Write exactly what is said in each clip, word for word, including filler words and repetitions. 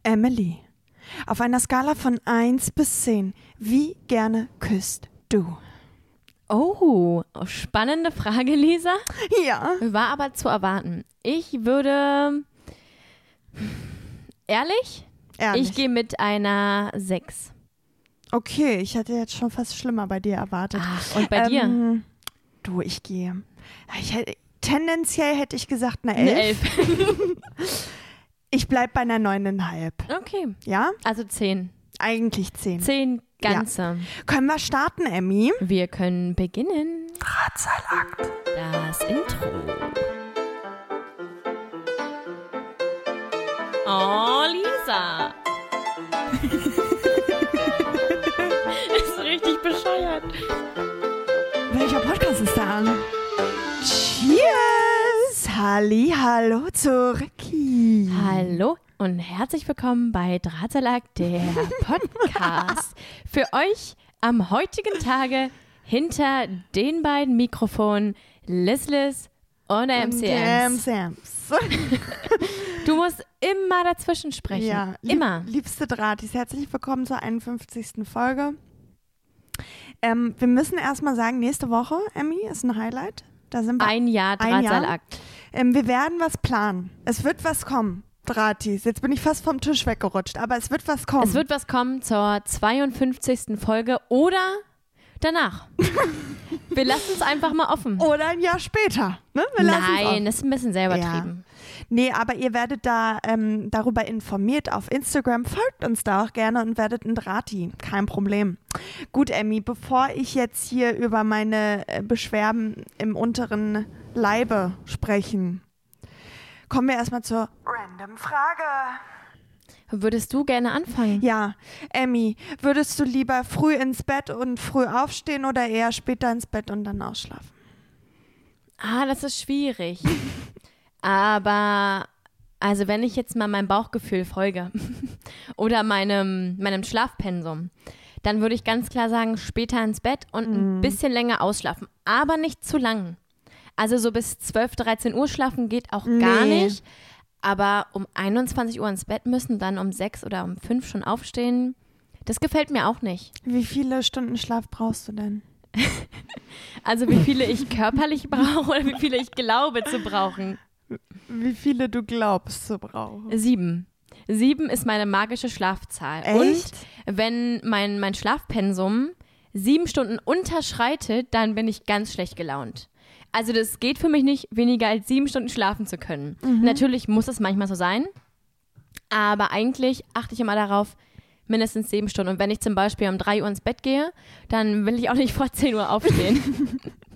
Emily, auf einer Skala von eins bis zehn, wie gerne küsst du? Oh, spannende Frage, Lisa. Ja. War aber zu erwarten. Ich würde, ehrlich, Ehrlich. ich gehe mit einer sechs. Okay, ich hätte jetzt schon fast schlimmer bei dir erwartet. Ach, und bei dir? Ähm, du, ich gehe. Ich hätte, tendenziell hätte ich gesagt eine elf. Eine elf. Ich bleib bei einer neuneinhalb. Okay, Ja? also zehn. Eigentlich zehn. Zehn ganze. Können wir starten, Emmy? Wir können beginnen. Drahtseilakt. Das Intro. Oh, Lisa. Ist richtig bescheuert. Welcher Podcast ist da an? Cheers! Halli, hallo zurücki. Hallo und herzlich willkommen bei Drahtseilakt, der Podcast. Für euch am heutigen Tage hinter den beiden Mikrofonen Liz Liz und M C M Ms. C Ms. Du musst immer dazwischen sprechen. Ja, lieb, immer. Liebste Drahtis, herzlich willkommen zur einundfünfzigsten Folge. Ähm, wir müssen erstmal sagen, nächste Woche, Emmy, ist ein Highlight. Da sind wir Ein Jahr ein Jahr. Drahtseilakt. Ähm, wir werden was planen. Es wird was kommen. Drahtis. Jetzt bin ich fast vom Tisch weggerutscht, aber es wird was kommen. Es wird was kommen zur zweiundfünfzigsten Folge oder danach. Wir lassen es einfach mal offen. Oder ein Jahr später. Ne? Wir lassen's Nein, offen. das ist ein bisschen sehr übertrieben. Nee, aber ihr werdet da ähm, darüber informiert auf Instagram. Folgt uns da auch gerne und werdet ein Drahti. Kein Problem. Gut, Emmy, bevor ich jetzt hier über meine äh, Beschwerden im unteren Leibe sprechen, kommen wir erstmal zur Random Frage. Würdest du gerne anfangen? Ja, Emmy, würdest du lieber früh ins Bett und früh aufstehen oder eher später ins Bett und dann ausschlafen? Ah, das ist schwierig. Aber, also wenn ich jetzt mal meinem Bauchgefühl folge oder meinem, meinem Schlafpensum, dann würde ich ganz klar sagen, später ins Bett und ein Mm. bisschen länger ausschlafen, aber nicht zu lang. Also so bis zwölf, dreizehn Uhr schlafen geht auch gar Nee. nicht, aber um einundzwanzig Uhr ins Bett müssen, dann um sechs oder um fünf schon aufstehen, das gefällt mir auch nicht. Wie viele Stunden Schlaf brauchst du denn? Also wie viele ich körperlich brauche oder wie viele ich glaube zu brauchen. Wie viele du glaubst zu brauchen? Sieben. Sieben ist meine magische Schlafzahl. Echt? Und wenn mein, mein Schlafpensum sieben Stunden unterschreitet, dann bin ich ganz schlecht gelaunt. Also das geht für mich nicht, weniger als sieben Stunden schlafen zu können. Mhm. Natürlich muss es manchmal so sein, aber eigentlich achte ich immer darauf, mindestens sieben Stunden. Und wenn ich zum Beispiel um drei Uhr ins Bett gehe, dann will ich auch nicht vor zehn Uhr aufstehen.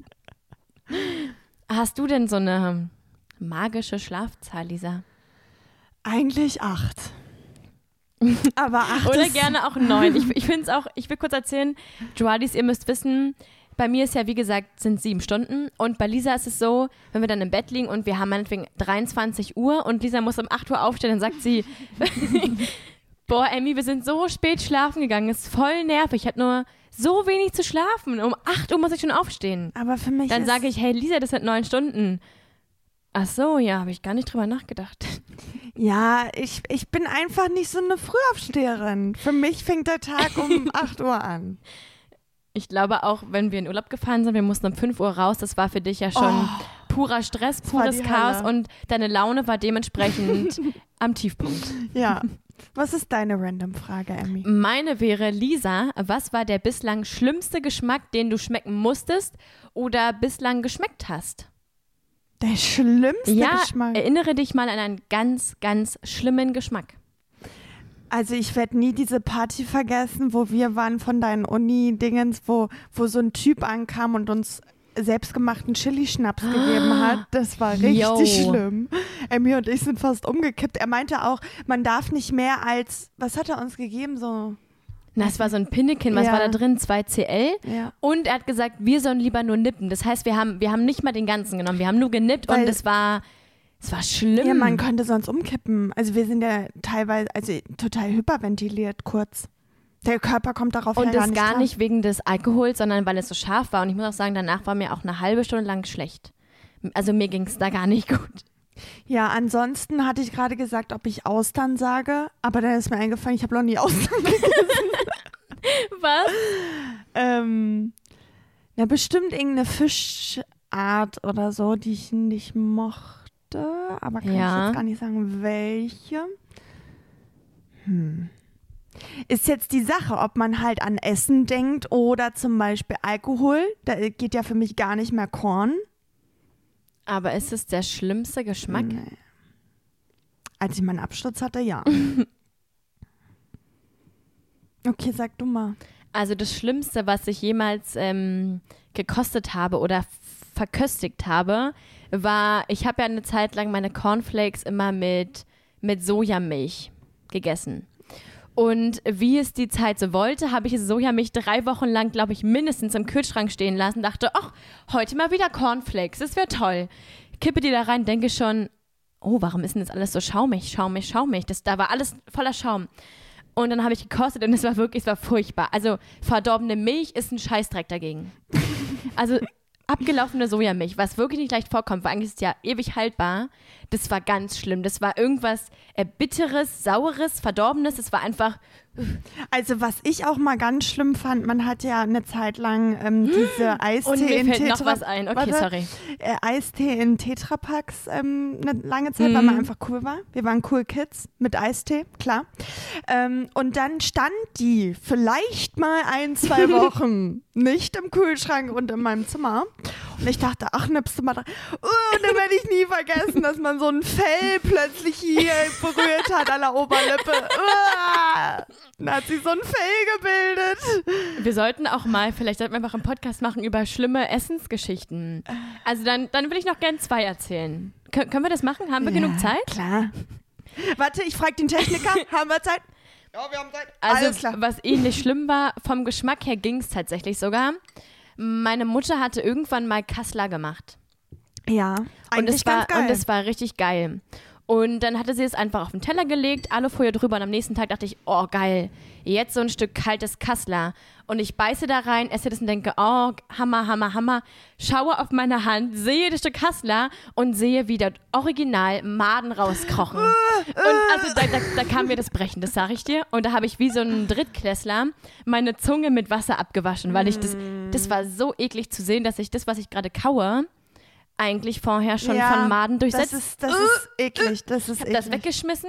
Hast du denn so eine magische Schlafzahl, Lisa? Eigentlich acht. Aber acht Oder ist gerne auch neun. Ich, ich finde es auch, ich will kurz erzählen, Joadis, ihr müsst wissen, bei mir ist ja, wie gesagt, sind sieben Stunden und bei Lisa ist es so, wenn wir dann im Bett liegen und wir haben meinetwegen dreiundzwanzig Uhr und Lisa muss um acht Uhr aufstehen, dann sagt sie, boah, Emmy, wir sind so spät schlafen gegangen, ist voll nervig, ich hatte nur so wenig zu schlafen, um acht Uhr muss ich schon aufstehen. Aber für mich Dann ist, sage ich, hey Lisa, das sind neun Stunden. Ach so, ja, habe ich gar nicht drüber nachgedacht. ja, ich, ich bin einfach nicht so eine Frühaufsteherin. Für mich fängt der Tag um acht Uhr an. Ich glaube auch, wenn wir in Urlaub gefahren sind, wir mussten um fünf Uhr raus, das war für dich ja schon Oh, purer Stress, war pures die Chaos Hölle. und deine Laune war dementsprechend am Tiefpunkt. Ja. Was ist deine Random-Frage, Emmy? Meine wäre, Lisa, was war der bislang schlimmste Geschmack, den du schmecken musstest oder bislang geschmeckt hast? Der schlimmste Ja, Geschmack. erinnere dich mal an einen ganz, ganz schlimmen Geschmack. Also ich werde nie diese Party vergessen, wo wir waren von deinen Uni-Dingens, wo, wo so ein Typ ankam und uns selbstgemachten Chili-Schnaps gegeben hat. Das war richtig Yo. schlimm. Emmy und ich sind fast umgekippt. Er meinte auch, man darf nicht mehr als, was hat er uns gegeben? So, Na, es war so ein Pinnekin, was Ja. war da drin? zwei C L. ja. Und er hat gesagt, wir sollen lieber nur nippen. Das heißt, wir haben, wir haben nicht mal den ganzen genommen. Wir haben nur genippt Weil- und es war, es war schlimm. Ja, man könnte sonst umkippen. Also wir sind ja teilweise, also total hyperventiliert kurz. Der Körper kommt darauf und ja gar das nicht gar klar. nicht wegen des Alkohols, sondern weil es so scharf war. Und ich muss auch sagen, danach war mir auch eine halbe Stunde lang schlecht. Also mir ging es da gar nicht gut. Ja, ansonsten hatte ich gerade gesagt, ob ich Austern sage, aber dann ist mir eingefallen, ich habe noch nie Austern gegessen. Was? ähm, ja, bestimmt irgendeine Fischart oder so, die ich nicht mochte, aber kann Ja. ich jetzt gar nicht sagen, welche. Hm. Ist jetzt die Sache, ob man halt an Essen denkt oder zum Beispiel Alkohol. Da geht ja für mich gar nicht mehr Korn. Aber ist es der schlimmste Geschmack? Nee. Als ich meinen Absturz hatte, ja. Okay, sag du mal. Also das Schlimmste, was ich jemals ähm, gekostet habe oder f- verköstigt habe, war, ich habe ja eine Zeit lang meine Cornflakes immer mit, mit Sojamilch gegessen. Und wie es die Zeit so wollte, habe ich diese Sojamilch drei Wochen lang, glaube ich, mindestens im Kühlschrank stehen lassen. Dachte, ach, heute mal wieder Cornflakes, das wäre toll. Kippe die da rein, denke schon, oh, warum ist denn das alles so schaumig, schaumig, schaumig? Das, da war alles voller Schaum. Und dann habe ich gekostet und es war wirklich, es war furchtbar. Also verdorbene Milch ist ein Scheißdreck dagegen. Also abgelaufene Sojamilch, was wirklich nicht leicht vorkommt, weil eigentlich ist es ja ewig haltbar. Das war ganz schlimm. Das war irgendwas äh, Bitteres, Saures, Verdorbenes. Das war einfach... Also was ich auch mal ganz schlimm fand, man hat ja eine Zeit lang ähm, diese Eistee Und mir in fällt Tetra... noch was ein. Okay, Warte. sorry. Äh, Eistee in Tetrapacks ähm, eine lange Zeit, weil man einfach cool war. Wir waren cool Kids mit Eistee, klar. Ähm, und dann stand die vielleicht mal ein, zwei Wochen nicht im Kühlschrank und in meinem Zimmer. Und ich dachte, ach, nimmst du mal dran. Uh, und dann werde ich nie vergessen, dass man so ein Fell plötzlich hier berührt hat an der Oberlippe. Uh, dann hat sich so ein Fell gebildet. Wir sollten auch mal, vielleicht sollten wir einfach einen Podcast machen über schlimme Essensgeschichten. Also dann, dann will ich noch gern zwei erzählen. Kön- können wir das machen? Haben wir Ja, genug Zeit? Klar. Warte, ich frage den Techniker. Haben wir Zeit? Ja, wir haben Zeit. Also Alles klar. was ähnlich schlimm war, vom Geschmack her ging es tatsächlich sogar. Meine Mutter hatte irgendwann mal Kassler gemacht. Ja, Und eigentlich es, war, ganz geil. und es war richtig geil. Und dann hatte sie es einfach auf den Teller gelegt, Alufolie drüber und am nächsten Tag dachte ich, oh geil, jetzt so ein Stück kaltes Kassler. Und ich beiße da rein, esse das und denke, oh, Hammer, Hammer, Hammer. Schaue auf meine Hand, sehe das Stück Kassler und sehe, wie dort original Maden rauskrochen. Und also da, da, da kam mir das Brechen, das sag ich dir. Und da habe ich wie so ein Drittklässler meine Zunge mit Wasser abgewaschen, weil ich das, das war so eklig zu sehen, dass ich das, was ich gerade kaue, eigentlich vorher schon Ja, von Maden durchsetzt. Das ist, das ist eklig. Das ist Ich habe das eklig. weggeschmissen.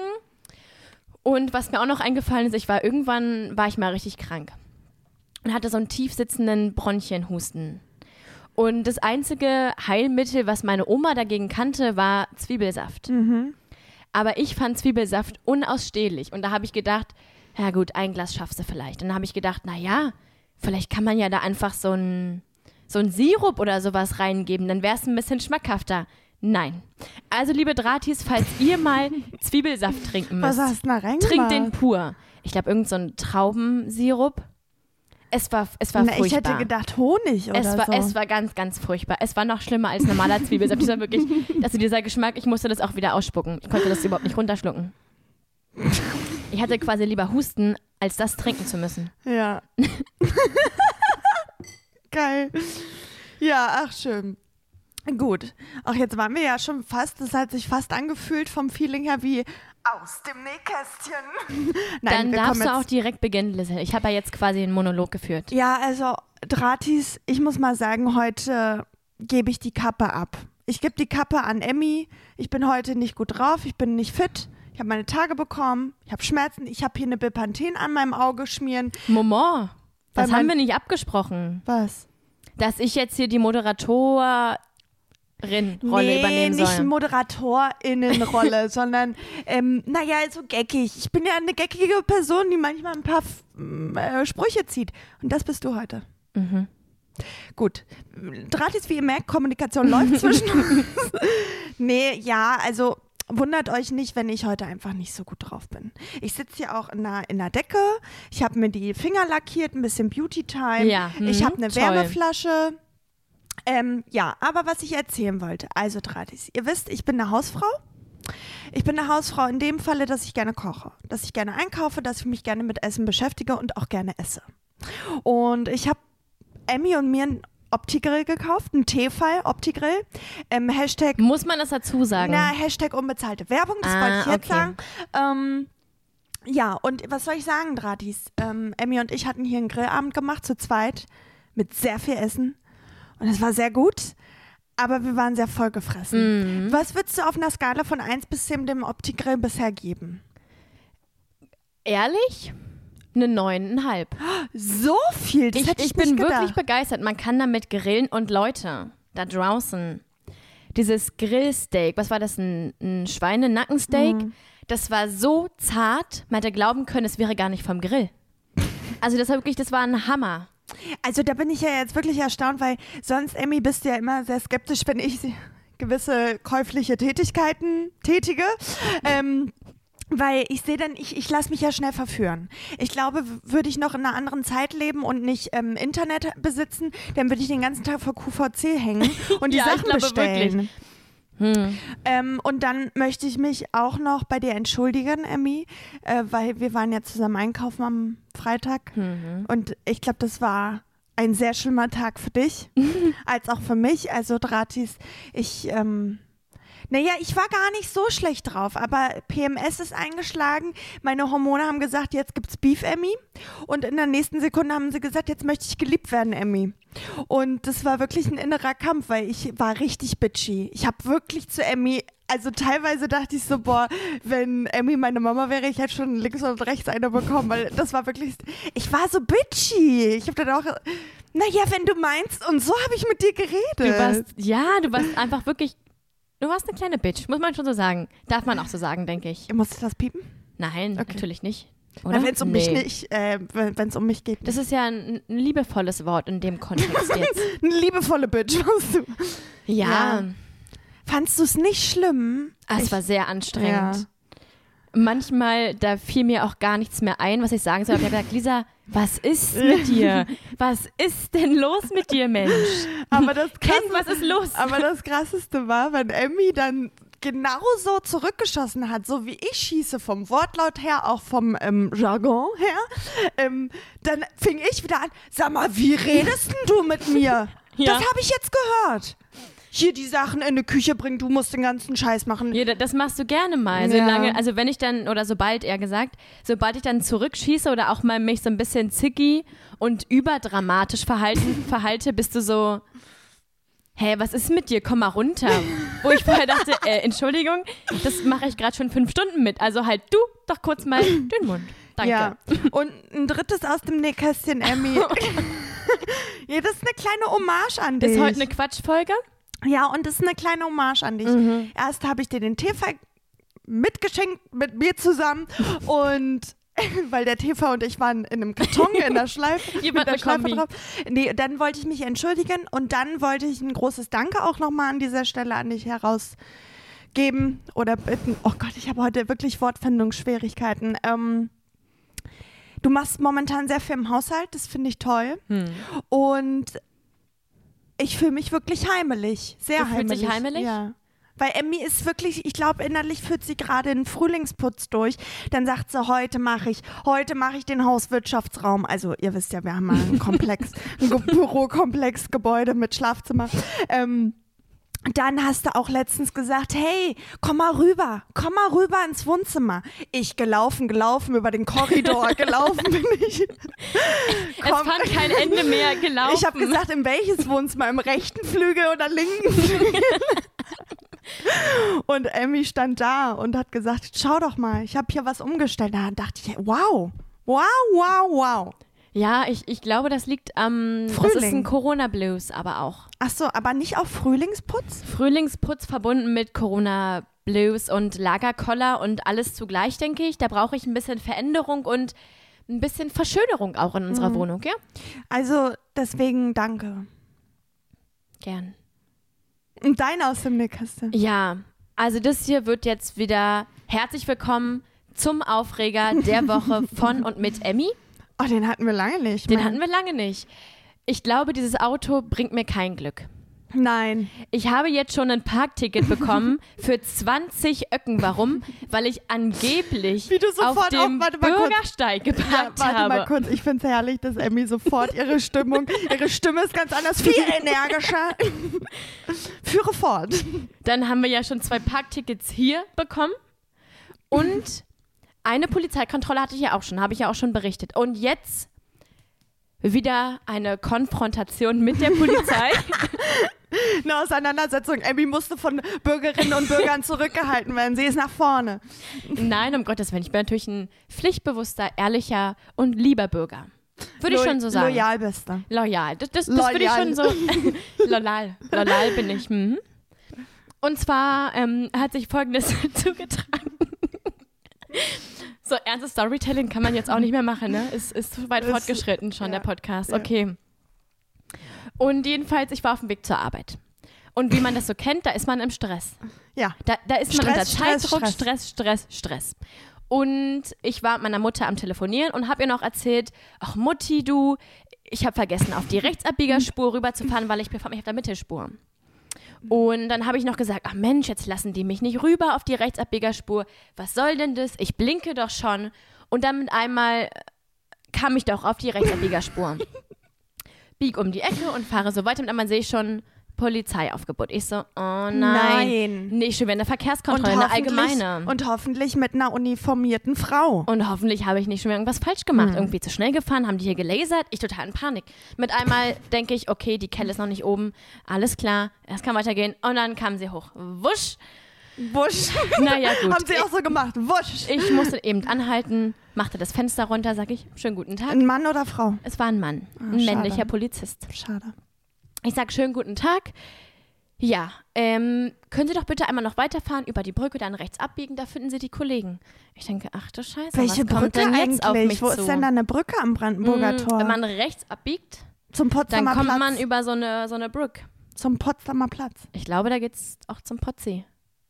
Und was mir auch noch eingefallen ist, ich war irgendwann, war ich mal richtig krank. Und hatte so einen tief sitzenden Bronchienhusten. Und das einzige Heilmittel, was meine Oma dagegen kannte, war Zwiebelsaft. Mhm. Aber ich fand Zwiebelsaft unausstehlich. Und da habe ich gedacht, ja gut, ein Glas schaffst du vielleicht. Und dann habe ich gedacht, naja, vielleicht kann man ja da einfach so ein, so ein Sirup oder sowas reingeben. Dann wäre es ein bisschen schmackhafter. Nein. Also liebe Dratis, falls ihr mal Zwiebelsaft trinken müsst, Was hast du da reingemacht? trinkt den pur. Ich glaube, irgend so ein Traubensirup. Es war, es war Na, ich furchtbar. hätte gedacht Honig oder Es war, so. es war ganz, ganz furchtbar. Es war noch schlimmer als normaler Zwiebelsaft. Das war wirklich, also dieser Geschmack, ich musste das auch wieder ausspucken. Ich konnte das überhaupt nicht runterschlucken. Ich hatte quasi lieber Husten, als das trinken zu müssen. Ja. Geil. Ja, ach schön. Gut. Ach, jetzt waren wir ja schon fast, das hat sich fast angefühlt vom Feeling her wie aus dem Nähkästchen. Nein, Dann wir darfst kommen du jetzt auch direkt beginnen, Lizzie. Ich habe ja jetzt quasi einen Monolog geführt. Ja, also Dratis, ich muss mal sagen, heute gebe ich die Kappe ab. Ich gebe die Kappe an Emmy. Ich bin heute nicht gut drauf, ich bin nicht fit. Ich habe meine Tage bekommen, ich habe Schmerzen, ich habe hier eine Bepanthen an meinem Auge schmieren. Moment, das Weil mein- haben wir nicht abgesprochen. Was? Dass ich jetzt hier die Moderatorin-Rolle nee, übernehmen nicht soll. ModeratorInnenrolle, sondern, ähm, naja, so geckig. Ich bin ja eine geckige Person, die manchmal ein paar äh, Sprüche zieht. Und das bist du heute. Mhm. Gut. Dratis, wie ihr merkt, Kommunikation läuft zwischen uns. Nee, ja, also wundert euch nicht, wenn ich heute einfach nicht so gut drauf bin. Ich sitze hier auch in der, in der Decke. Ich habe mir die Finger lackiert, ein bisschen Beauty-Time. Ja, ich mhm, habe eine toll. Wärmeflasche. Ähm, ja, aber was ich erzählen wollte. Also Dratis, ihr wisst, ich bin eine Hausfrau. Ich bin eine Hausfrau in dem Falle, dass ich gerne koche, dass ich gerne einkaufe, dass ich mich gerne mit Essen beschäftige und auch gerne esse. Und ich habe Emmy und mir Opti-Grill gekauft, einen Tefal Opti-Grill. Ähm, Hashtag, Muss man das dazu sagen? na, Hashtag unbezahlte Werbung, das Ah, wollte ich jetzt okay. sagen. Ähm, ja, und was soll ich sagen, Dratis? Ähm, Emmy und ich hatten hier einen Grillabend gemacht, zu zweit, mit sehr viel Essen. Und es war sehr gut, aber wir waren sehr vollgefressen. Mhm. Was würdest du auf einer Skala von eins bis zehn dem Opti-Grill bisher geben? Ehrlich? Eine neuneinhalb. So viel? Das Ich, hätte ich, ich bin nicht wirklich gedacht. begeistert. Man kann damit grillen und Leute, da draußen, dieses Grillsteak, was war das, ein, ein Schweinenackensteak? Mhm. Das war so zart, man hätte glauben können, es wäre gar nicht vom Grill. Also das war wirklich, das war ein Hammer. Also da bin ich ja jetzt wirklich erstaunt, weil sonst, Emmy, bist du ja immer sehr skeptisch, wenn ich gewisse käufliche Tätigkeiten tätige. ähm, weil ich sehe dann, ich, ich lasse mich ja schnell verführen. Ich glaube, w- würde ich noch in einer anderen Zeit leben und nicht ähm, Internet besitzen, dann würde ich den ganzen Tag vor Q V C hängen und die Ja, ich Sachen glaube bestellen. wirklich. Hm. Ähm, und dann möchte ich mich auch noch bei dir entschuldigen, Emmy, äh, weil wir waren ja zusammen einkaufen am Freitag. Mhm. Und ich glaube, das war ein sehr schlimmer Tag für dich, als auch für mich. Also Dratis, ich, ähm, naja, ich war gar nicht so schlecht drauf, aber P M S ist eingeschlagen. Meine Hormone haben gesagt, jetzt gibt's Beef, Emmy. Und in der nächsten Sekunde haben sie gesagt, jetzt möchte ich geliebt werden, Emmy. Und das war wirklich ein innerer Kampf, weil ich war richtig bitchy. Ich habe wirklich zu Emmy, also teilweise dachte ich so, boah, wenn Emmy meine Mama wäre, ich hätte schon links und rechts eine bekommen, weil das war wirklich, ich war so bitchy. Ich habe dann auch, naja, wenn du meinst, und so habe ich mit dir geredet. Du warst, ja, du warst einfach wirklich, du warst eine kleine Bitch, muss man schon so sagen. Darf man auch so sagen, denke ich. Muss ich das piepen? Nein, Okay. natürlich nicht. Oder? Wenn es um Nee. mich nicht, äh, wenn es um mich geht. Das ist ja ein, ein liebevolles Wort in dem Kontext jetzt. Eine liebevolle Bitch, warst du. Ja, Ja. Fandst du es nicht schlimm? Ah, es Ich- war sehr anstrengend. Ja. Manchmal, da fiel mir auch gar nichts mehr ein, was ich sagen soll. Ich habe gesagt, Lisa, was ist mit dir? Was ist denn los mit dir, Mensch? Aber das Kind, Krasse, was ist los? aber das Krasseste war, wenn Emmy dann genauso zurückgeschossen hat, so wie ich schieße, vom Wortlaut her, auch vom ähm, Jargon her, ähm, dann fing ich wieder an, sag mal, wie redest denn du mit mir? Ja. Das habe ich jetzt gehört. Hier die Sachen in die Küche bringen, du musst den ganzen Scheiß machen. Ja, das machst du gerne mal. Ja. Solange, also wenn ich dann, oder sobald eher gesagt, sobald ich dann zurückschieße oder auch mal mich so ein bisschen zicky und überdramatisch verhalten, verhalte, bist du so, hä, was ist mit dir? Komm mal runter. Wo ich vorher dachte, äh, Entschuldigung, das mache ich gerade schon fünf Stunden mit. Also halt du doch kurz mal den Mund. Danke. Ja. Und ein drittes aus dem Nähkästchen, Emmy. Ja, das ist eine kleine Hommage an dich. Ist heute eine Quatschfolge? Ja, und das ist eine kleine Hommage an dich. Mhm. Erst habe ich dir den Tefal mitgeschenkt mit mir zusammen und weil der T V und ich waren in einem Karton in der Schleife. Ihr mit wart der eine Schleife Kombi. drauf. Nee, dann wollte ich mich entschuldigen und dann wollte ich ein großes Danke auch nochmal an dieser Stelle an dich herausgeben oder bitten. Oh Gott, ich habe heute wirklich Wortfindungsschwierigkeiten. Ähm, du machst momentan sehr viel im Haushalt, das finde ich toll. Hm. Und ich fühle mich wirklich heimelig. Sehr Du fühlst heimelig. dich heimelig? Ja. Weil Emmy ist wirklich, ich glaube, innerlich führt sie gerade einen Frühlingsputz durch. Dann sagt sie, heute mache ich, heute mache ich den Hauswirtschaftsraum. Also ihr wisst ja, wir haben mal einen Komplex, ein Ge- Bürokomplex, Gebäude mit Schlafzimmer. Ähm, dann hast du auch letztens gesagt, hey, komm mal rüber, komm mal rüber ins Wohnzimmer. Ich gelaufen, gelaufen, über den Korridor gelaufen bin ich. Es Komm. fand kein Ende mehr gelaufen. Ich habe gesagt, in welches Wohnzimmer? Im rechten Flügel oder linken Flügel? Und Emmy stand da und hat gesagt, schau doch mal, ich habe hier was umgestellt. Da dachte ich, wow, wow, wow, wow. Ja, ich, ich glaube, das liegt am, das ist Frühling. ein Corona-Blues aber auch. Ach so, aber nicht auf Frühlingsputz? Frühlingsputz verbunden mit Corona-Blues und Lagerkoller und alles zugleich, denke ich. Da brauche ich ein bisschen Veränderung und ein bisschen Verschönerung auch in unserer Mhm. Wohnung, ja? Also deswegen danke. Gern. Und dein aus dem Nähkästchen. Ja, also das hier wird jetzt wieder herzlich willkommen zum Aufreger der Woche von und mit Emmy. Oh, den hatten wir lange nicht. Den Mann. hatten wir lange nicht. Ich glaube, dieses Auto bringt mir kein Glück. Nein. Ich habe jetzt schon ein Parkticket bekommen für zwanzig Öcken. Warum? Weil ich angeblich Wie du sofort auf dem auf, warte mal kurz. Bürgersteig geparkt Ja, warte habe. mal kurz, ich finde es herrlich, dass Emmy sofort ihre Stimmung, ihre Stimme ist ganz anders, viel energischer. Führe fort. Dann haben wir ja schon zwei Parktickets hier bekommen und eine Polizeikontrolle hatte ich ja auch schon, habe ich ja auch schon berichtet. Und jetzt wieder eine Konfrontation mit der Polizei. Eine Auseinandersetzung. Emmy musste von Bürgerinnen und Bürgern zurückgehalten werden. Sie ist nach vorne. Nein, um Gottes Willen. Ich bin natürlich ein pflichtbewusster, ehrlicher und lieber Bürger. Würde ich Lo- schon so sagen. Loyal bist du. Loyal. Das, das, das würde ich Loyal. schon so. Loyal. Loyal bin ich. Mhm. Und zwar ähm, hat sich Folgendes zugetragen. So ernstes Storytelling kann man jetzt auch nicht mehr machen, ne? Ist, ist zu weit Ist- fortgeschritten schon, ja, der Podcast. ja. Okay. Und jedenfalls, ich war auf dem Weg zur Arbeit. Und wie man das so kennt, da ist man im Stress. Ja. Da, da ist man Stress, unter Stress, Zeitdruck, Stress. Stress, Stress, Stress. Und ich war mit meiner Mutter am Telefonieren und habe ihr noch erzählt, ach Mutti, du, ich habe vergessen, auf die Rechtsabbiegerspur rüberzufahren, weil ich befand mich auf der Mittelspur. Und dann habe ich noch gesagt, ach Mensch, jetzt lassen die mich nicht rüber auf die Rechtsabbiegerspur. Was soll denn das? Ich blinke doch schon. Und dann mit einmal kam ich doch auf die Rechtsabbiegerspur. Bieg um die Ecke und fahre so weiter. Und einmal sehe ich schon Polizeiaufgebot. Ich so, oh nein. Nein. Nicht schon wieder eine Verkehrskontrolle, eine allgemeine. Und hoffentlich mit einer uniformierten Frau. Und hoffentlich habe ich nicht schon wieder irgendwas falsch gemacht. Mhm. Irgendwie zu schnell gefahren, haben die hier gelasert. Ich total in Panik. Mit einmal denke ich, okay, die Kelle ist noch nicht oben. Alles klar, es kann weitergehen. Und dann kam sie hoch. Wusch. Wusch. Naja, gut. Haben sie auch so gemacht. Wusch. Ich musste eben anhalten, machte das Fenster runter, sag ich, schönen guten Tag. Ein Mann oder Frau? Es war ein Mann, Ah, ein schade. männlicher Polizist. Schade. Ich sag, schönen guten Tag. Ja, ähm, können Sie doch bitte einmal noch weiterfahren über die Brücke, dann rechts abbiegen, da finden Sie die Kollegen. Ich denke, ach du Scheiße, Welche was kommt Brücke denn eigentlich? jetzt auf mich Wo zu? ist denn da eine Brücke am Brandenburger Mm, Tor? Wenn man rechts abbiegt, Zum dann Potsdamer kommt Platz. man über so eine, so eine Brücke. Zum Potsdamer Platz. Ich glaube, da geht's auch zum Pottsee.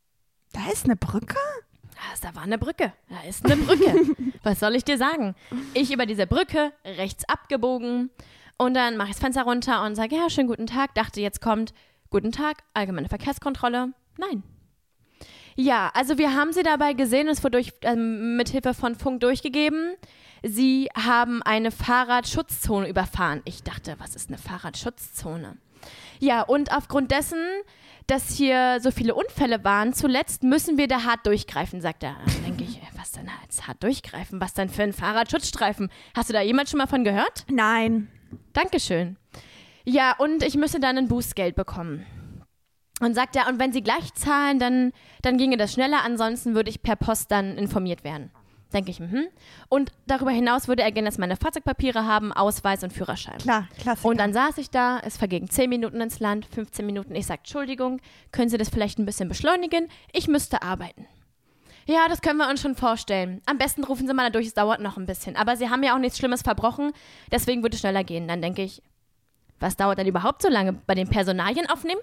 Da ist eine Brücke? Da war eine Brücke. Da ist eine Brücke. Was soll ich dir sagen? Ich über diese Brücke, rechts abgebogen und dann mache ich das Fenster runter und sage, ja, schönen guten Tag. Dachte, jetzt kommt, guten Tag, allgemeine Verkehrskontrolle. Nein. Ja, also wir haben sie dabei gesehen, es wurde durch, ähm, mit Hilfe von Funk durchgegeben. Sie haben eine Fahrradschutzzone überfahren. Ich dachte, was ist eine Fahrradschutzzone? Ja, und aufgrund dessen, dass hier so viele Unfälle waren, zuletzt müssen wir da hart durchgreifen, sagt er. Dann denke ich, was denn jetzt hart durchgreifen? Was denn für ein Fahrradschutzstreifen? Hast du da jemand schon mal von gehört? Nein. Dankeschön. Ja, und ich müsste dann ein Bußgeld bekommen. Und sagt er, und wenn Sie gleich zahlen, dann, dann ginge das schneller, ansonsten würde ich per Post dann informiert werden. Denke ich, mhm. Und darüber hinaus würde er gerne, dass meine Fahrzeugpapiere haben, Ausweis und Führerschein. Klar, klasse. Und dann saß ich da, es vergingen zehn Minuten ins Land, fünfzehn Minuten. Ich sage, Entschuldigung, können Sie das vielleicht ein bisschen beschleunigen? Ich müsste arbeiten. Ja, das können wir uns schon vorstellen. Am besten rufen Sie mal da durch, es dauert noch ein bisschen. Aber Sie haben ja auch nichts Schlimmes verbrochen, deswegen würde es schneller gehen. Dann denke ich, was dauert denn überhaupt so lange? Bei den Personalien aufnehmen?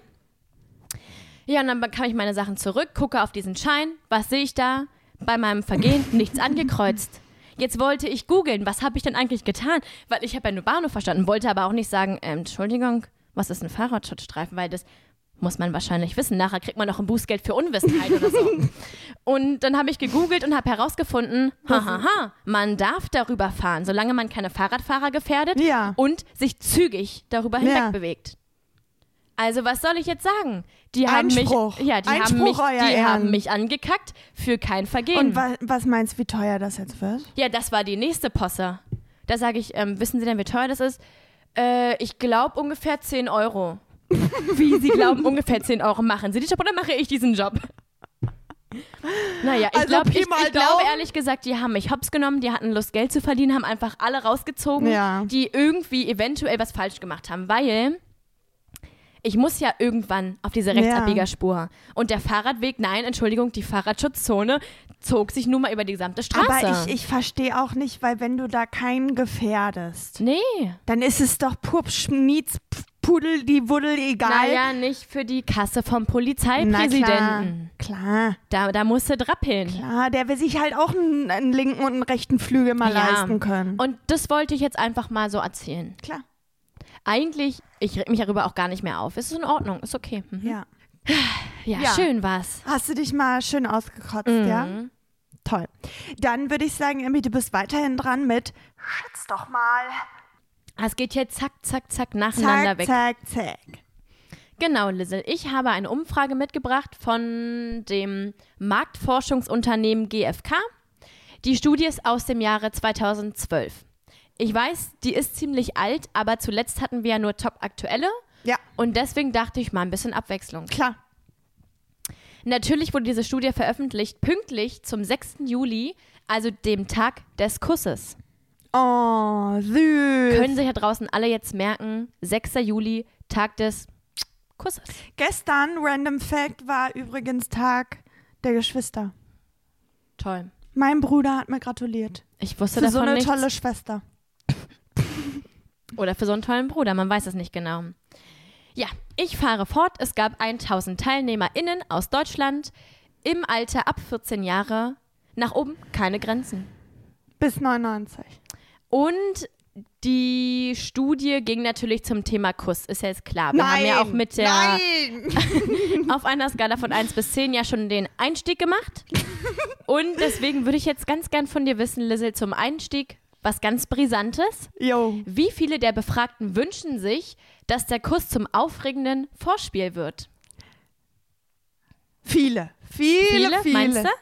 Ja, und dann bekam ich meine Sachen zurück, gucke auf diesen Schein. Was sehe ich da? Bei meinem Vergehen nichts angekreuzt. Jetzt wollte ich googeln, was habe ich denn eigentlich getan? Weil ich habe ja nur Bahnhof verstanden, wollte aber auch nicht sagen, ähm, Entschuldigung, was ist ein Fahrradschutzstreifen? Weil das muss man wahrscheinlich wissen. Nachher kriegt man noch ein Bußgeld für Unwissenheit oder so. Und dann habe ich gegoogelt und habe herausgefunden, hahaha, man darf darüber fahren, solange man keine Fahrradfahrer gefährdet Ja. und sich zügig darüber Ja. hinweg bewegt. Also was soll ich jetzt sagen? Die haben mich, Einspruch. ja, die, haben Einspruch, mich, euer die Ehren. haben mich angekackt für kein Vergehen. Und wa was meinst du, wie teuer das jetzt wird? Ja, das war die nächste Posse. Da sage ich, ähm, wissen Sie denn, wie teuer das ist? Äh, ich glaube ungefähr zehn Euro. Wie, Sie glauben ungefähr zehn Euro? Machen Sie den Job oder mache ich diesen Job? Naja, ich Also glaube Pi ich, mal ich glaube Daumen. ehrlich gesagt, die haben mich hops genommen, die hatten Lust, Geld zu verdienen, haben einfach alle rausgezogen, Ja. die irgendwie eventuell was falsch gemacht haben, weil ich muss ja irgendwann auf diese Rechtsabbiegerspur. Und der Fahrradweg, nein, Entschuldigung, die Fahrradschutzzone zog sich nun mal über die gesamte Straße. Aber ich, ich verstehe auch nicht, weil wenn du da keinen gefährdest, Nee. dann ist es doch Pup, Schnietz, Pudel, die Wuddel, egal. Naja, nicht für die Kasse vom Na Polizeipräsidenten. klar, klar, Da, da musst du drappeln. klar, der will sich halt auch einen, einen linken und einen rechten Flügel mal Ja. leisten können. Und das wollte ich jetzt einfach mal so erzählen. Klar. eigentlich, ich reg mich darüber auch gar nicht mehr auf. Es ist in Ordnung, ist okay. Mhm. Ja. Ja, Ja. schön war's. Hast du dich mal schön ausgekotzt, Mhm. ja? Toll. Dann würde ich sagen, Emmy, du bist weiterhin dran mit Schätz doch mal. Es geht hier zack, zack, zack nacheinander Zack, weg. zack, zack. Genau, Lizzle. Ich habe eine Umfrage mitgebracht von dem Marktforschungsunternehmen G F K. Die Studie ist aus dem Jahre zweitausendzwölf. Ich weiß, die ist ziemlich alt, aber zuletzt hatten wir ja nur top-aktuelle. Ja, Und deswegen dachte ich mal ein bisschen Abwechslung. klar. Natürlich wurde diese Studie veröffentlicht pünktlich zum sechsten Juli, also dem Tag des Kusses. Oh, süß. Können sich da draußen alle jetzt merken, sechster Juli, Tag des Kusses. Gestern, Random Fact, war übrigens Tag der Geschwister. Toll. Mein Bruder hat mir gratuliert. Ich wusste Für davon so eine nichts. tolle Schwester. Oder für so einen tollen Bruder, man weiß es nicht genau. Ja, ich fahre fort. Es gab tausend TeilnehmerInnen aus Deutschland im Alter ab vierzehn Jahre. Nach oben keine Grenzen. Bis neunundneunzig. Und die Studie ging natürlich zum Thema Kuss, ist ja jetzt klar. Wir haben ja auch mit der Nein! auf einer Skala von eins bis zehn ja schon den Einstieg gemacht. Und deswegen würde ich jetzt ganz gern von dir wissen, Lizzle, zum Einstieg was ganz Brisantes. Jo. Wie viele der Befragten wünschen sich, dass der Kuss zum aufregenden Vorspiel wird? Viele. Viele, Viele, viele. meinst du?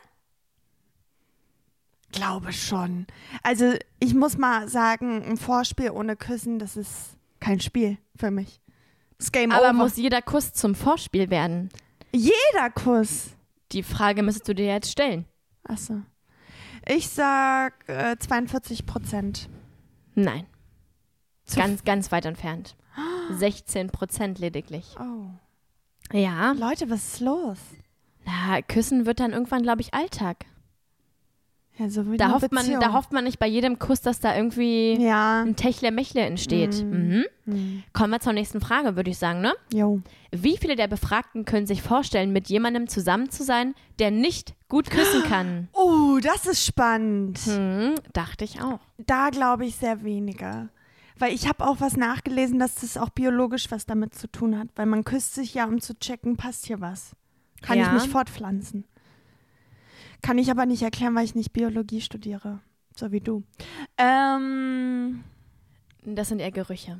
Glaube schon. Also ich muss mal sagen, ein Vorspiel ohne Küssen, das ist kein Spiel für mich. Das ist Game Aber over. muss jeder Kuss zum Vorspiel werden? Jeder Kuss. Die Frage müsstest du dir jetzt stellen. Achso. Ich sag äh, zweiundvierzig Prozent. Nein. Zu Ganz, ganz weit entfernt. sechzehn Prozent lediglich. Oh. Ja. Leute, was ist los? Na, Küssen wird dann irgendwann, glaube ich, Alltag. Ja, so wie Da eine hofft, man, Beziehung. da hofft man nicht bei jedem Kuss, dass da irgendwie Ja. ein Techle-Mechle entsteht. Mhm. Hm. Kommen wir zur nächsten Frage, würde ich sagen, ne? Jo. Wie viele der Befragten können sich vorstellen, mit jemandem zusammen zu sein, der nicht gut küssen kann? Oh, das ist spannend. Hm, dachte ich auch. Da glaube ich sehr weniger. Weil ich habe auch was nachgelesen, dass das auch biologisch was damit zu tun hat. Weil man küsst sich ja, um zu checken, passt hier was. Kann Ja. ich mich fortpflanzen. Kann ich aber nicht erklären, weil ich nicht Biologie studiere. So wie du. Ähm, Das sind eher Gerüche.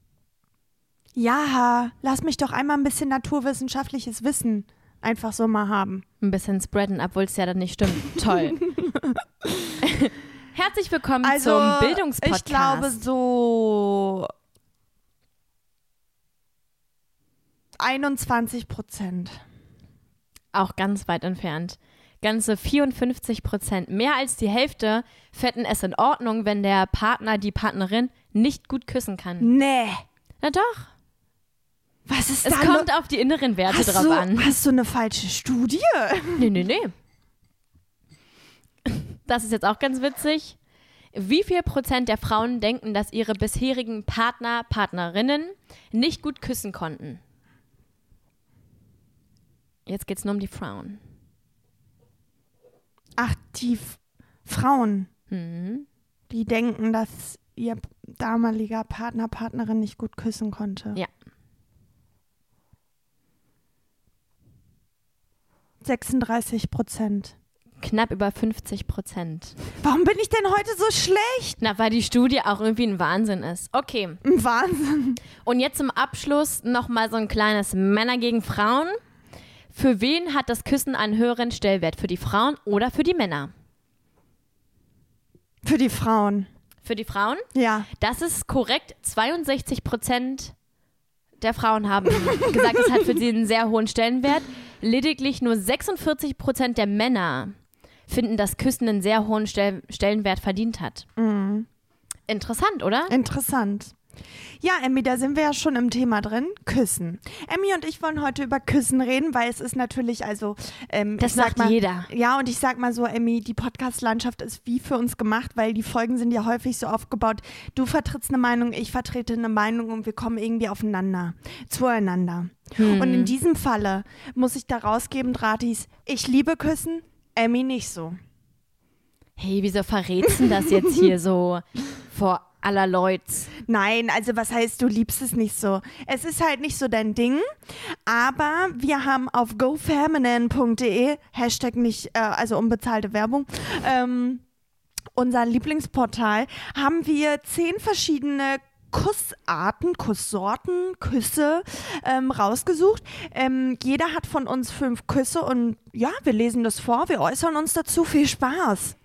ja, lass mich doch einmal ein bisschen naturwissenschaftliches Wissen einfach so mal haben. Ein bisschen spreaden, obwohl es ja dann nicht stimmt. Toll. Herzlich willkommen Also, zum Bildungspodcast. ich glaube so einundzwanzig Prozent. Auch ganz weit entfernt. Ganze vierundfünfzig Prozent, mehr als die Hälfte, fänden es in Ordnung, wenn der Partner, die Partnerin nicht gut küssen kann. Nee. Na doch, Was ist es da kommt lo- auf die inneren Werte hast drauf du, an. Hast du eine falsche Studie? Nee, nee, nee. Das ist jetzt auch ganz witzig. Wie viel Prozent der Frauen denken, dass ihre bisherigen Partner, Partnerinnen nicht gut küssen konnten? Jetzt geht's nur um die Frauen. Ach, die F- Frauen, Mhm. die denken, dass ihr damaliger Partner, Partnerin nicht gut küssen konnte. Ja. sechsunddreißig Prozent. Knapp über fünfzig Prozent. Warum bin ich denn heute so schlecht? Na, weil die Studie auch irgendwie ein Wahnsinn ist. Okay. Wahnsinn. Und jetzt zum Abschluss nochmal so ein kleines Männer gegen Frauen. Für wen hat das Küssen einen höheren Stellwert? Für die Frauen oder für die Männer? Für die Frauen. Für die Frauen? Ja. Das ist korrekt. zweiundsechzig Prozent der Frauen haben gesagt, es hat für sie einen sehr hohen Stellenwert. Lediglich nur sechsundvierzig Prozent der Männer finden, dass Küssen einen sehr hohen Stell- Stellenwert verdient hat. Mhm. Interessant, oder? Interessant. Ja, Emmy, da sind wir ja schon im Thema drin. Küssen. Emmy und ich wollen heute über Küssen reden, weil es ist natürlich, also ähm, Das ich sag macht mal, jeder. Ja, und ich sag mal so, Emmy, die Podcast-Landschaft ist wie für uns gemacht, weil die Folgen sind ja häufig so aufgebaut. Du vertrittst eine Meinung, ich vertrete eine Meinung und wir kommen irgendwie aufeinander, zueinander. Hm. Und in diesem Falle muss ich da rausgeben, Dratis, ich liebe Küssen, Emmy nicht so. Hey, wieso verrätst du das jetzt hier so vor aller Leuts. Nein, also was heißt, du liebst es nicht so? Es ist halt nicht so dein Ding, aber wir haben auf gofeminine punkt de, Hashtag nicht, äh, also unbezahlte Werbung, ähm, unser Lieblingsportal, haben wir zehn verschiedene Kussarten, Kusssorten, Küsse ähm, rausgesucht. Ähm, jeder hat von uns fünf Küsse und ja, wir lesen das vor, wir äußern uns dazu. Viel Spaß.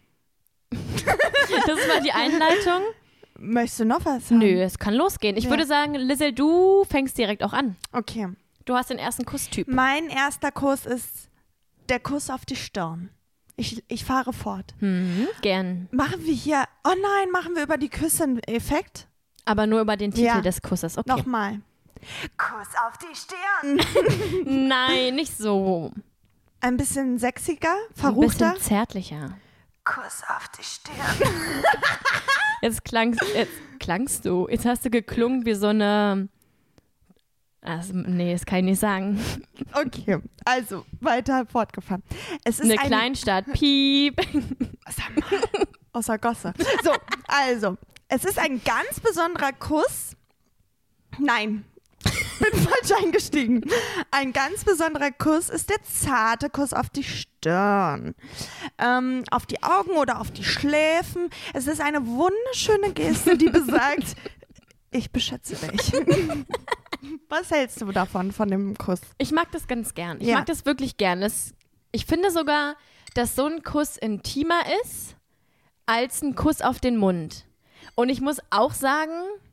Das war die Einleitung. Möchtest du noch was sagen? Nö, es kann losgehen. Ich Ja. würde sagen, Lizzle, du fängst direkt auch an. Okay. Du hast den ersten Kusstyp. Mein erster Kuss ist der Kuss auf die Stirn. Ich, ich fahre fort. Mhm, gern. Machen wir hier, oh nein, machen wir über die Küsse einen Effekt? Aber nur über den Titel Ja. des Kusses. Okay. Nochmal. Kuss auf die Stirn. Nein, nicht so. Ein bisschen sexiger, Ein verruchter. bisschen zärtlicher. Kuss auf die Stirn. Jetzt klangst, jetzt klangst du. Jetzt hast du geklungen wie so eine. Also, nee, das kann ich nicht sagen. Okay, also weiter fortgefahren. Es ist Eine ein, Kleinstadt. Piep. Sag mal, außer Gosse. So, also, es ist ein ganz besonderer Kuss. Nein, bin falsch eingestiegen. Ein ganz besonderer Kuss ist der zarte Kuss auf die Stirn. Ähm, auf die Augen oder auf die Schläfen. Es ist eine wunderschöne Geste, die besagt, ich beschätze dich. Was hältst du davon, von dem Kuss? Ich mag das ganz gern. Ich Ja. mag das wirklich gern. Das, ich finde sogar, dass so ein Kuss intimer ist als ein Kuss auf den Mund. Und ich muss auch sagen,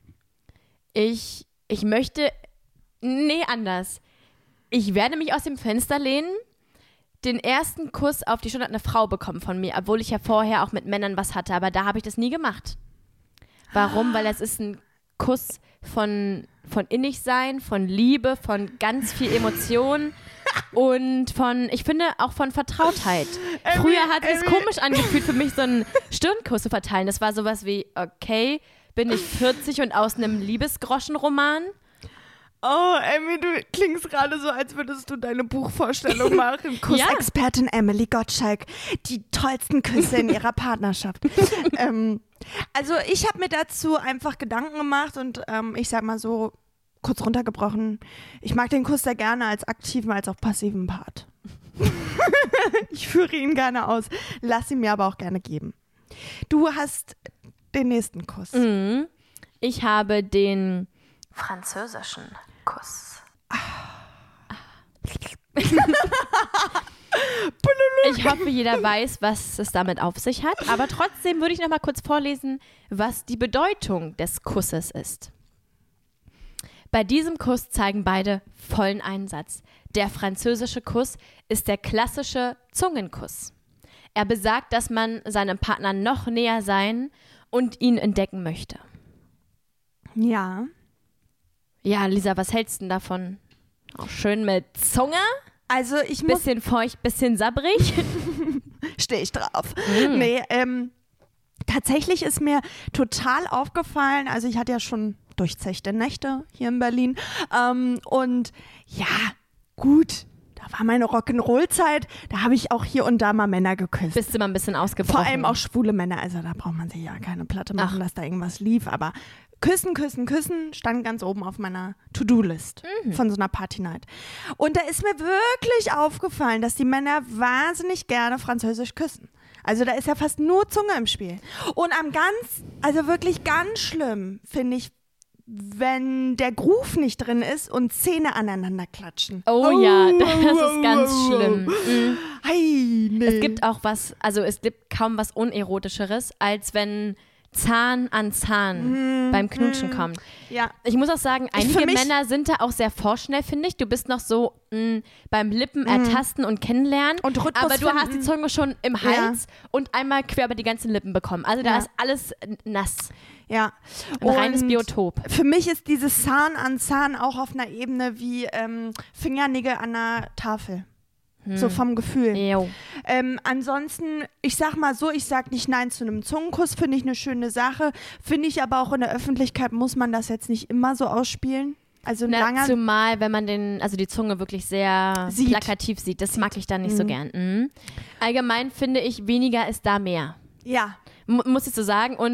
ich, ich möchte, nee, anders. Ich werde mich aus dem Fenster lehnen. Den ersten Kuss auf die Stirn hat eine Frau bekommen von mir, obwohl ich ja vorher auch mit Männern was hatte, aber da habe ich das nie gemacht. Warum? Weil es ist ein Kuss von, von Innigsein, von Liebe, von ganz viel Emotion und von, ich finde, auch von Vertrautheit. Emmy, Früher hat es Emmy. komisch angefühlt für mich, so einen Stirnkuss zu verteilen. Das war sowas wie, okay, bin ich vierzig und aus einem Liebesgroschenroman? Oh, Emmy, du klingst gerade so, als würdest du deine Buchvorstellung machen. Kussexpertin Emily Gottschalk. Die tollsten Küsse in ihrer Partnerschaft. ähm, also ich habe mir dazu einfach Gedanken gemacht und ähm, ich sag mal so, kurz runtergebrochen, ich mag den Kuss sehr gerne als aktiven als auch passiven Part. Ich führe ihn gerne aus, lass ihn mir aber auch gerne geben. Du hast den nächsten Kuss. Mhm. Ich habe den französischen Kuss. Ich hoffe, jeder weiß, was es damit auf sich hat. Aber trotzdem würde ich noch mal kurz vorlesen, was die Bedeutung des Kusses ist. Bei diesem Kuss zeigen beide vollen Einsatz. Der französische Kuss ist der klassische Zungenkuss. Er besagt, dass man seinem Partner noch näher sein und ihn entdecken möchte. Ja. Ja, Lisa, was hältst du denn davon? Auch schön mit Zunge, Also ich muss bisschen feucht, bisschen sabbrig. stehe ich drauf. Mm. Nee, ähm, tatsächlich ist mir total aufgefallen, also ich hatte ja schon durchzechte Nächte hier in Berlin ähm, und ja, gut, da war meine Rock'n'Roll-Zeit, da habe ich auch hier und da mal Männer geküsst. Bist du mal ein bisschen ausgebrochen. Vor allem auch schwule Männer, also da braucht man sich ja keine Platte machen, Ach. dass da irgendwas lief, aber Küssen, Küssen, Küssen stand ganz oben auf meiner To-Do-List Mhm. von so einer Party-Night. Und da ist mir wirklich aufgefallen, dass die Männer wahnsinnig gerne Französisch küssen. Also da ist ja fast nur Zunge im Spiel. Und am ganz, also wirklich ganz schlimm, finde ich, wenn der Groove nicht drin ist und Zähne aneinander klatschen. Oh ja, das ist ganz schlimm. Mhm. Hey, nee. Es gibt auch was, also es gibt kaum was Unerotischeres, als wenn Zahn an Zahn beim Knutschen kommt. Ja. Ich muss auch sagen, Ich- einige für mich- Männer sind da auch sehr vorschnell, finde ich. Du bist noch so mh, beim Lippen ertasten und kennenlernen. Und Rhythmus aber du hast die finden. Zunge schon im Hals und einmal quer über die ganzen Lippen bekommen. Also da Ja. ist alles äh, nass. Ja. Ein reines Und Biotop. Für mich ist dieses Zahn an Zahn auch auf einer Ebene wie ähm, Fingernägel an einer Tafel. So vom Gefühl. Jo. Ähm, ansonsten, ich sag mal so, ich sag nicht nein zu einem Zungenkuss, finde ich eine schöne Sache. Finde ich aber auch in der Öffentlichkeit muss man das jetzt nicht immer so ausspielen. Also ein Na, langer. zumal, wenn man den, also die Zunge wirklich sehr Sieht. plakativ sieht. Das mag ich dann nicht so gern. Mhm. Allgemein finde ich, weniger ist da mehr. Ja. M muss ich so sagen. Und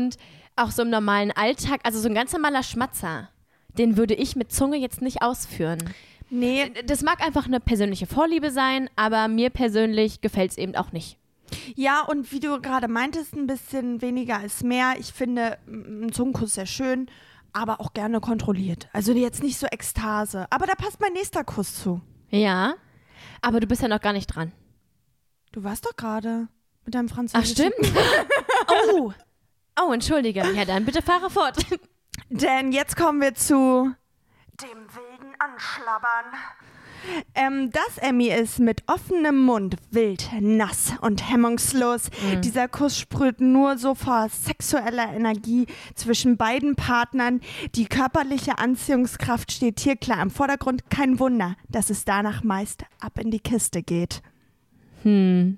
auch so im normalen Alltag, also so ein ganz normaler Schmatzer, den würde ich mit Zunge jetzt nicht ausführen. Nee. Das mag einfach eine persönliche Vorliebe sein, aber mir persönlich gefällt es eben auch nicht. Ja, und wie du gerade meintest, ein bisschen weniger ist mehr. Ich finde einen Zungenkuss sehr schön, aber auch gerne kontrolliert. Also jetzt nicht so Ekstase. Aber da passt mein nächster Kuss zu. Ja, aber du bist ja noch gar nicht dran. Du warst doch gerade mit deinem Französischen. Ach, stimmt. Oh, oh, entschuldige. Ja, dann bitte fahre fort. Denn jetzt kommen wir zu dem wilden Anschlabbern. Ähm, das, Emmy, ist mit offenem Mund, wild, nass und hemmungslos. Mhm. Dieser Kuss sprüht nur so vor sexueller Energie zwischen beiden Partnern. Die körperliche Anziehungskraft steht hier klar im Vordergrund. Kein Wunder, dass es danach meist ab in die Kiste geht. Hm.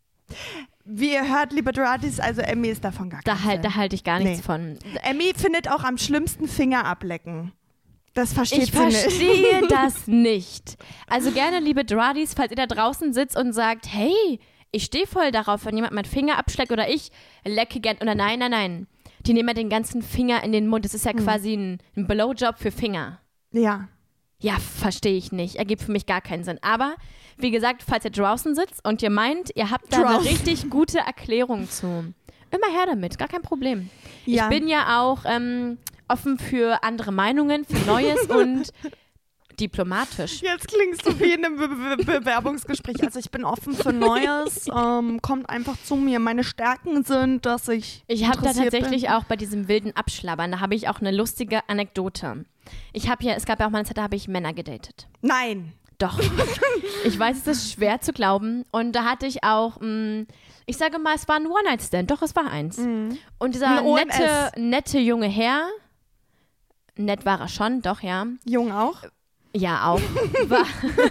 Wie ihr hört, liebe Doratis, also Emmy ist davon gar da kein halt, Fan. Da halte ich gar nichts Nee. von. Emmy findet auch am schlimmsten Finger ablecken. Das versteht ich sie nicht. Ich verstehe das nicht. Also gerne, liebe Doratis, falls ihr da draußen sitzt und sagt, hey, ich stehe voll darauf, wenn jemand meinen Finger abschleckt oder ich lecke gern. Oder nein, nein, nein. Die nehmen ja den ganzen Finger in den Mund. Das ist ja hm. quasi ein, ein Blowjob für Finger. Ja. Ja, verstehe ich nicht. Ergibt für mich gar keinen Sinn. Aber, wie gesagt, falls ihr draußen sitzt und ihr meint, ihr habt da draußen. eine richtig gute Erklärung zu, immer her damit, gar kein Problem. Ja. Ich bin ja auch ähm, offen für andere Meinungen, für Neues und diplomatisch. Jetzt klingst du wie in einem Be- Be- Bewerbungsgespräch. Also ich bin offen für Neues. Ähm, kommt einfach zu mir. Meine Stärken sind, dass ich Ich habe da interessiert tatsächlich bin. auch bei diesem wilden Abschlabbern, da habe ich auch eine lustige Anekdote. Ich habe ja, es gab ja auch mal eine Zeit, da habe ich Männer gedatet. Nein. Doch. Ich weiß, es ist schwer zu glauben. Und da hatte ich auch, mh, ich sage mal, es war ein One-Night-Stand. Doch, es war eins. Mhm. Und dieser Ein O M S. nette, nette junge Herr, nett war er schon, doch, ja. Jung auch? Ja, auch. War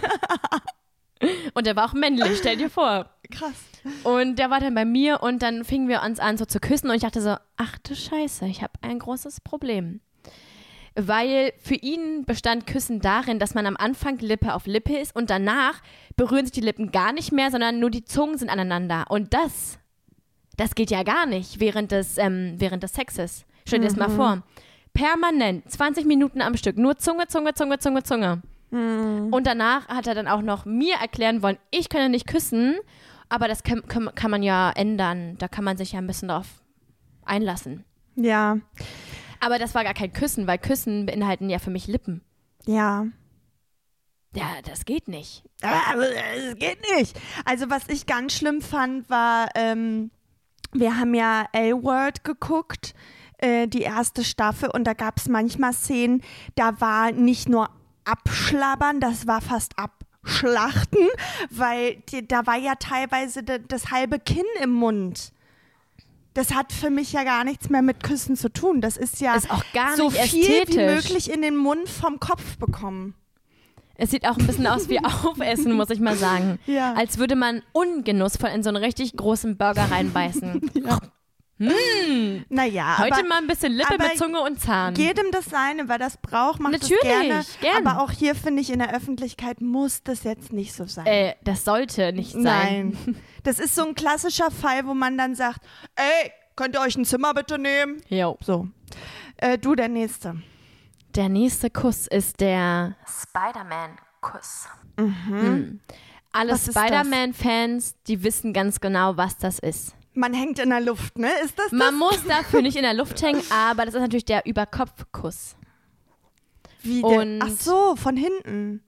und er war auch männlich, stell dir vor. Krass. Und der war dann bei mir und dann fingen wir uns an so zu küssen und ich dachte so, ach du Scheiße, ich habe ein großes Problem. Weil für ihn bestand Küssen darin, dass man am Anfang Lippe auf Lippe ist und danach berühren sich die Lippen gar nicht mehr, sondern nur die Zungen sind aneinander. Und das, das geht ja gar nicht während des, ähm, während des Sexes. Stell dir das mal vor. Permanent, zwanzig Minuten am Stück, nur Zunge, Zunge, Zunge, Zunge, Zunge. Mhm. Und danach hat er dann auch noch mir erklären wollen, ich könne nicht küssen, aber das kann, kann, kann man ja ändern. Da kann man sich ja ein bisschen drauf einlassen. Ja. Aber das war gar kein Küssen, weil Küssen beinhalten ja für mich Lippen. Ja. Ja, das geht nicht. Es geht nicht. Also was ich ganz schlimm fand, war, ähm, wir haben ja L-Word geguckt, äh, die erste Staffel, und da gab es manchmal Szenen, da war nicht nur Abschlabbern, das war fast Abschlachten, weil die, da war ja teilweise de, das halbe Kinn im Mund. Das hat für mich ja gar nichts mehr mit Küssen zu tun. Das ist ja Ist auch gar so nicht viel ästhetisch. wie möglich in den Mund vom Kopf bekommen. Es sieht auch ein bisschen aus wie Aufessen, muss ich mal sagen. Ja. Als würde man ungenussvoll in so einen richtig großen Burger reinbeißen. Ja. Hm. Naja, Heute aber mal ein bisschen Lippe aber mit Zunge und Zahn. jedem das seine, wer das braucht, macht Natürlich, das gerne. gern. Aber auch hier finde ich, in der Öffentlichkeit muss das jetzt nicht so sein. Äh, das sollte nicht sein. Nein. Das ist so ein klassischer Fall, wo man dann sagt, ey, könnt ihr euch ein Zimmer bitte nehmen? Jo. So. Äh, du, der Nächste. Der nächste Kuss ist der Spider-Man-Kuss. Mhm. Hm. Alle Was ist das? Spider-Man-Fans, die wissen ganz genau, was das ist. Man hängt in der Luft, ne? Ist das Man das? muss dafür nicht in der Luft hängen, aber das ist natürlich der Überkopfkuss. Wie der, Und- ach so, von hinten.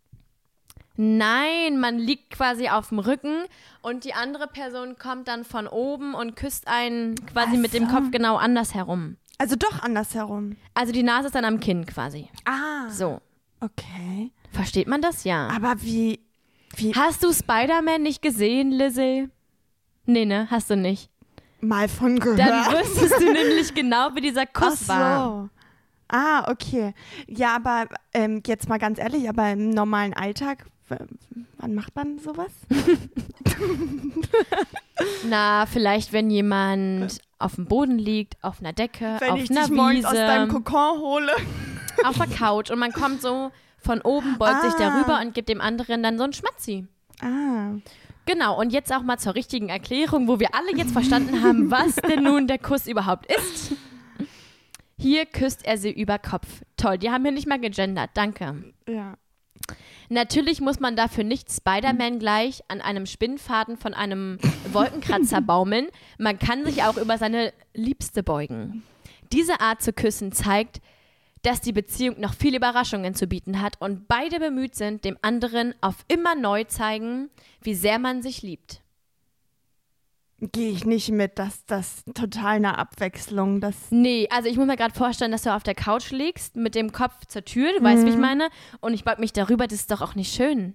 Nein, man liegt quasi auf dem Rücken und die andere Person kommt dann von oben und küsst einen quasi Ach mit dem so. Kopf genau andersherum. Also doch andersherum. Also die Nase ist dann am Kinn quasi. Ah. So. Okay. Versteht man das? Ja. Aber wie, wie Hast du Spider-Man nicht gesehen, Lizzie? Nee, ne? Hast du nicht. mal von gehört. Dann wüsstest du nämlich genau, wie dieser Kuss Ach war. so. Ah, okay. Ja, aber ähm, jetzt mal ganz ehrlich, aber im normalen Alltag, w- wann macht man sowas? Na, vielleicht, wenn jemand auf dem Boden liegt, auf einer Decke, Wenn auf ich einer dich morgens aus deinem Wiese, Kokon hole. auf der Couch und man kommt so von oben, beugt sich Ah. darüber und gibt dem anderen dann so ein Schmatzi. Ah. Genau, und jetzt auch mal zur richtigen Erklärung, wo wir alle jetzt verstanden haben, was denn nun der Kuss überhaupt ist. Hier küsst er sie über Kopf. Toll, die haben hier nicht mal gegendert. Danke. Ja. Natürlich muss man dafür nicht Spider-Man gleich an einem Spinnfaden von einem Wolkenkratzer baumeln. Man kann sich auch über seine Liebste beugen. Diese Art zu küssen zeigt, dass die Beziehung noch viele Überraschungen zu bieten hat und beide bemüht sind, dem anderen auf immer neu zeigen, wie sehr man sich liebt. Gehe ich nicht mit, dass das total eine Abwechslung, das Nee, also ich muss mir gerade vorstellen, dass du auf der Couch liegst, mit dem Kopf zur Tür, du weißt, wie ich meine, und ich beug mich darüber, das ist doch auch nicht schön.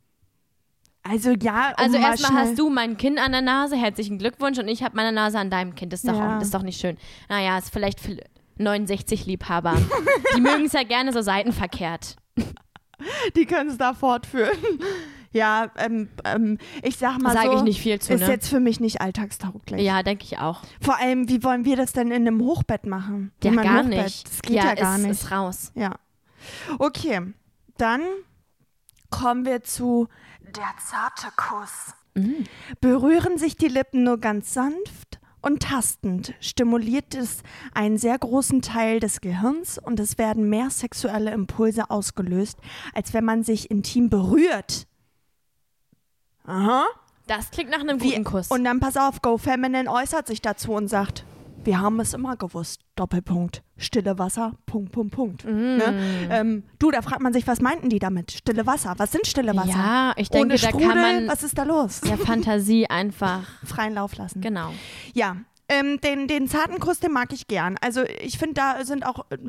Also ja, um Also mal erstmal schnell- hast du mein Kind an der Nase, herzlichen Glückwunsch, und ich habe meine Nase an deinem Kind, das ist doch, Ja. auch, das ist doch nicht schön. Naja, ist vielleicht für neunundsechzig Liebhaber. Die mögen es ja gerne so seitenverkehrt. die können es da fortführen. Ja, ähm, ähm, ich sag mal Sage so, ich nicht viel zu, ist ne? jetzt für mich nicht alltagstauglich. Ja, denke ich auch. Vor allem, wie wollen wir das denn in einem Hochbett machen? Ja, Wie man gar Hochbett? nicht. Das geht ja, gar ist, nicht. ist raus. Ja. Okay, dann kommen wir zu der zarte Kuss. Mhm. Berühren sich die Lippen nur ganz sanft und tastend, stimuliert es einen sehr großen Teil des Gehirns und es werden mehr sexuelle Impulse ausgelöst, als wenn man sich intim berührt. Aha. Das klingt nach einem Wie, guten Kuss. und dann pass auf, Go Feminine äußert sich dazu und sagt, wir haben es immer gewusst, Doppelpunkt, stille Wasser, Punkt, Punkt, Punkt. Mm. Ne? Ähm, du, da fragt man sich, was meinten die damit? Stille Wasser, was sind stille Wasser? Ja, ich denke, Ohne da Sprudel, kann man was ist da los? der Fantasie einfach, Freien Lauf lassen. genau. Ja, ähm, den, den zarten Kuss, den mag ich gern. Also ich finde, da sind auch, äh,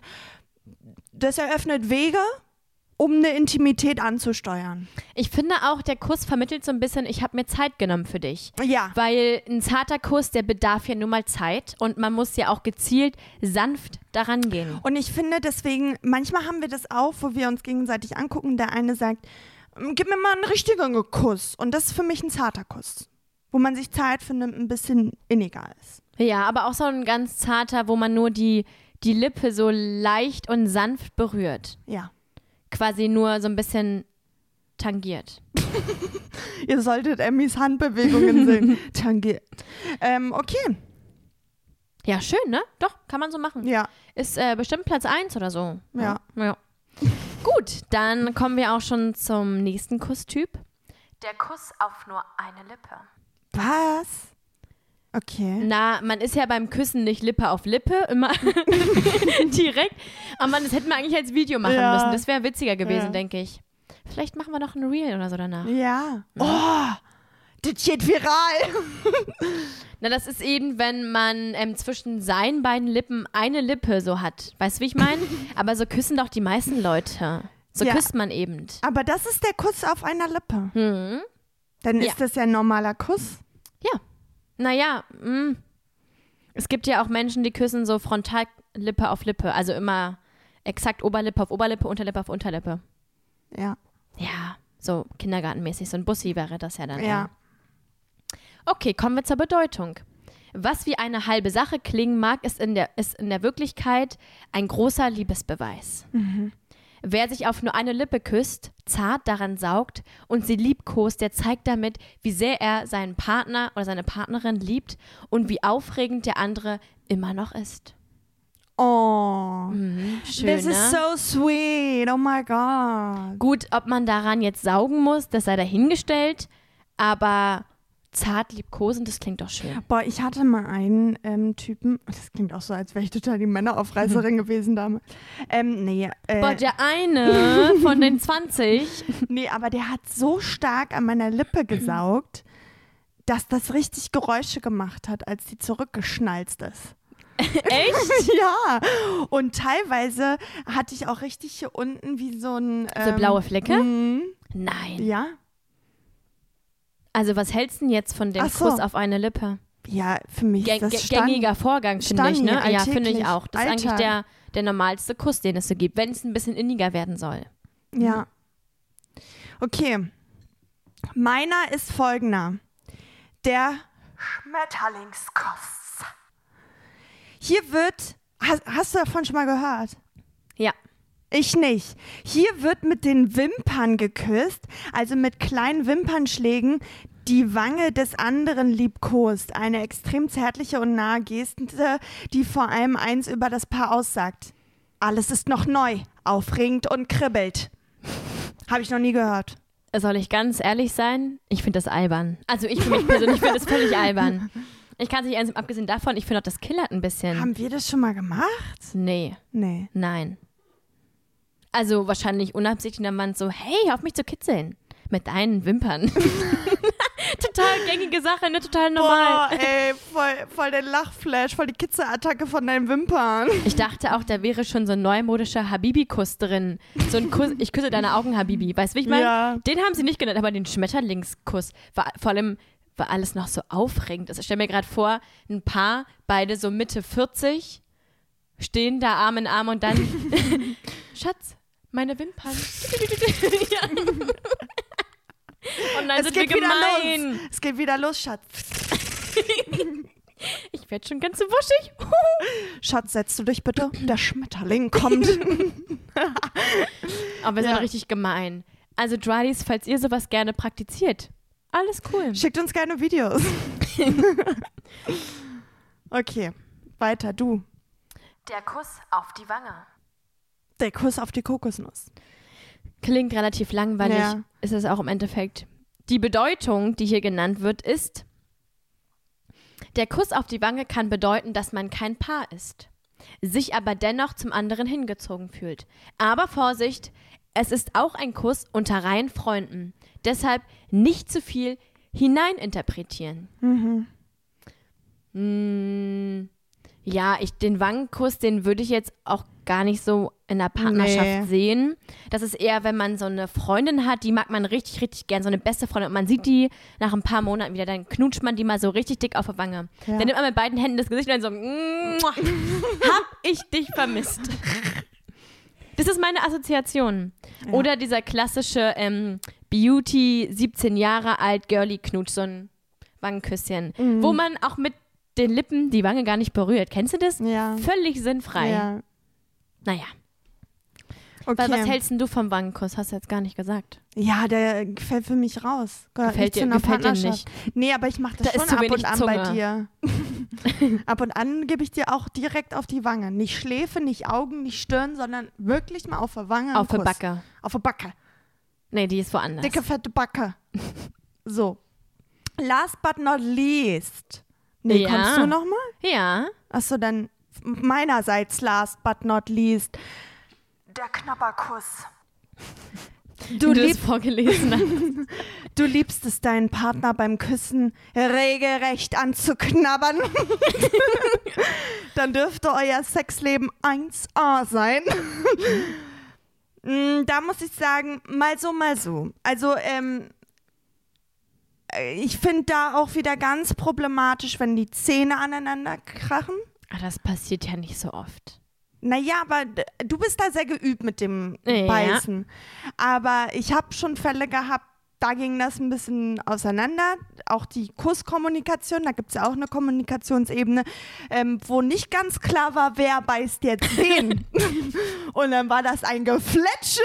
das eröffnet Wege, um eine Intimität anzusteuern. Ich finde auch, der Kuss vermittelt so ein bisschen, ich habe mir Zeit genommen für dich. Ja. Weil ein zarter Kuss, der bedarf ja nun mal Zeit und man muss ja auch gezielt sanft daran gehen. Und ich finde deswegen, manchmal haben wir das auch, wo wir uns gegenseitig angucken, der eine sagt, gib mir mal einen richtigen Kuss. Und das ist für mich ein zarter Kuss. Wo man sich Zeit für ein bisschen inniger ist. Ja, aber auch so ein ganz zarter, wo man nur die, die Lippe so leicht und sanft berührt. Ja. Quasi nur so ein bisschen tangiert. Ihr solltet Emmys Handbewegungen sehen. Tangiert. Ähm, okay. Ja, schön, ne? Doch, kann man so machen. Ja. Ist äh, bestimmt Platz eins oder so. Ja. ja. Gut, dann kommen wir auch schon zum nächsten Kusstyp. Der Kuss auf nur eine Lippe. Was? Okay. Na, man ist ja beim Küssen nicht Lippe auf Lippe, immer direkt. Aber man, das hätten wir eigentlich als Video machen Ja. müssen. Das wäre witziger gewesen, Ja. denke ich. Vielleicht machen wir noch ein Reel oder so danach. Ja. Oh, das geht viral. Na, das ist eben, wenn man ähm, zwischen seinen beiden Lippen eine Lippe so hat. Weißt du, wie ich meine? Aber so küssen doch die meisten Leute. So Ja. küsst man eben. Aber das ist der Kuss auf einer Lippe. Hm. Dann Ja. ist das ja ein normaler Kuss. Ja. Naja, mh. Es gibt ja auch Menschen, die küssen so frontal Lippe auf Lippe. Also immer exakt Oberlippe auf Oberlippe, Unterlippe auf Unterlippe. Ja. Ja, so kindergartenmäßig. So ein Bussi wäre das ja dann. Ja. eher. Okay, kommen wir zur Bedeutung. Was wie eine halbe Sache klingen mag, ist in der, ist in der Wirklichkeit ein großer Liebesbeweis. Mhm. Wer sich auf nur eine Lippe küsst, zart daran saugt und sie liebkost, der zeigt damit, wie sehr er seinen Partner oder seine Partnerin liebt und wie aufregend der andere immer noch ist. Oh. Mhm, schön, This ne? is so sweet. Oh my God. Gut, ob man daran jetzt saugen muss, das sei dahingestellt, aber zart liebkosend, das klingt doch schön. Boah, ich hatte mal einen ähm, Typen, das klingt auch so, als wäre ich total die Männeraufreißerin gewesen damals. Ähm, nee. Äh, Boah, der eine von den zwanzig. nee, aber der hat so stark an meiner Lippe gesaugt, dass das richtig Geräusche gemacht hat, als die zurückgeschnalzt ist. Echt? Ja. Und teilweise hatte ich auch richtig hier unten wie so ein... So Ähm, blaue Flecke? mh, Nein. ja. Also was hältst du denn jetzt von dem Ach so. Kuss auf eine Lippe? Ja, für mich Gäng- ist das gäng- Stand- Gängiger Vorgang, finde ich, ne? Stani, Ja, finde ich alltäglich, auch. Das ist eigentlich Alltag. der, der normalste Kuss, den es so gibt, wenn es ein bisschen inniger werden soll. Ja. Okay. Meiner ist folgender. Der Schmetterlingskuss. Hier wird, hast, hast du davon schon mal gehört? Ja. Ich nicht. Hier wird mit den Wimpern geküsst, also mit kleinen Wimpernschlägen, die Wange des anderen liebkost. Eine extrem zärtliche und nahe Geste, die vor allem eins über das Paar aussagt. Alles ist noch neu, aufregend und kribbelt. Habe ich noch nie gehört. Soll ich ganz ehrlich sein? Ich finde das albern. Also ich für mich persönlich finde das völlig albern. Ich kann es nicht ernst nehmen, abgesehen davon, ich finde auch, das killert ein bisschen. Haben wir das schon mal gemacht? Nee. Nee. Nein. Also wahrscheinlich unabsichtlich, dann man so, hey, hör auf mich zu kitzeln. Mit deinen Wimpern. Total gängige Sache, ne? Total normal. Boah, ey, voll, voll der Lachflash, voll die Kitzelattacke von deinen Wimpern. Ich dachte auch, da wäre schon so ein neumodischer Habibi-Kuss drin. So ein Kuss, ich küsse deine Augen, Habibi. Weißt du, wie ich meine? Ja. Den haben sie nicht genannt, aber den Schmetterlingskuss war vor allem war alles noch so aufregend. Also ich stelle mir gerade vor, ein Paar, beide so Mitte vierzig, stehen da Arm in Arm und dann Schatz, meine Wimpern. Ja. Und dann Es sind geht wir wieder gemein. los. Es geht wieder los, Schatz. Ich werde schon ganz so wuschig. Schatz, setzt du dich bitte? Der Schmetterling kommt. Aber wir sind Ja. richtig gemein. Also Dradis, falls ihr sowas gerne praktiziert, alles cool. Schickt uns gerne Videos. Okay, weiter, du. Der Kuss auf die Wange. Der Kuss auf die Kokosnuss. Klingt relativ langweilig, Ja. ist es auch im Endeffekt. Die Bedeutung, die hier genannt wird, ist: Der Kuss auf die Wange kann bedeuten, dass man kein Paar ist, sich aber dennoch zum anderen hingezogen fühlt. Aber Vorsicht, es ist auch ein Kuss unter reinen Freunden. Deshalb nicht zu viel hineininterpretieren. Mhm. Mm, ja, ich, den Wangenkuss, den würde ich jetzt auch gar nicht so in der Partnerschaft Nee. sehen. Das ist eher, wenn man so eine Freundin hat, die mag man richtig, richtig gern, so eine beste Freundin. Und man sieht die nach ein paar Monaten wieder, dann knutscht man die mal so richtig dick auf der Wange. Ja. Dann nimmt man mit beiden Händen das Gesicht und dann so, "Mua, hab ich dich vermisst." Das ist meine Assoziation. Ja. Oder dieser klassische ähm, Beauty, siebzehn Jahre alt, girly Knutsch, so ein Wangenküsschen, Mhm. wo man auch mit den Lippen die Wange gar nicht berührt. Kennst du das? Ja. Völlig sinnfrei. Ja. Naja, Okay. weil was hältst denn du vom Wangenkuss? Hast du jetzt gar nicht gesagt. Ja, der gefällt für mich raus. Gehört Gefällt nicht zu dir- einer gefällt dir Partnerschaft. Nee, aber ich mache das Da ist schon zu ab wenig und an Zunge. bei dir. Ab und an gebe ich dir auch direkt auf die Wange. Nicht Schläfe, nicht Augen, nicht Stirn, sondern wirklich mal auf der Wange. einen Auf der Kuss. Backe. Auf der Backe. Nee, die ist woanders. Dicke, fette Backe. So. Last but not least. Nee, Ja. kommst du noch mal? Ja. Achso, dann meinerseits last but not least. Der Knabberkuss. Du, Du lieb, hast vorgelesen. du liebst es, deinen Partner beim Küssen regelrecht anzuknabbern. Dann dürfte euer Sexleben eins A sein. Mm, Da muss ich sagen, mal so, mal so. Also, ähm, äh, ich finde da auch wieder ganz problematisch, wenn die Zähne aneinander krachen. Ah, das passiert ja nicht so oft. Naja, aber d- du bist da sehr geübt mit dem Ja. Beißen. Aber ich habe schon Fälle gehabt, da ging das ein bisschen auseinander. Auch die Kusskommunikation, da gibt es ja auch eine Kommunikationsebene, ähm, wo nicht ganz klar war, wer beißt jetzt wen. Und dann war das ein Gefletsche.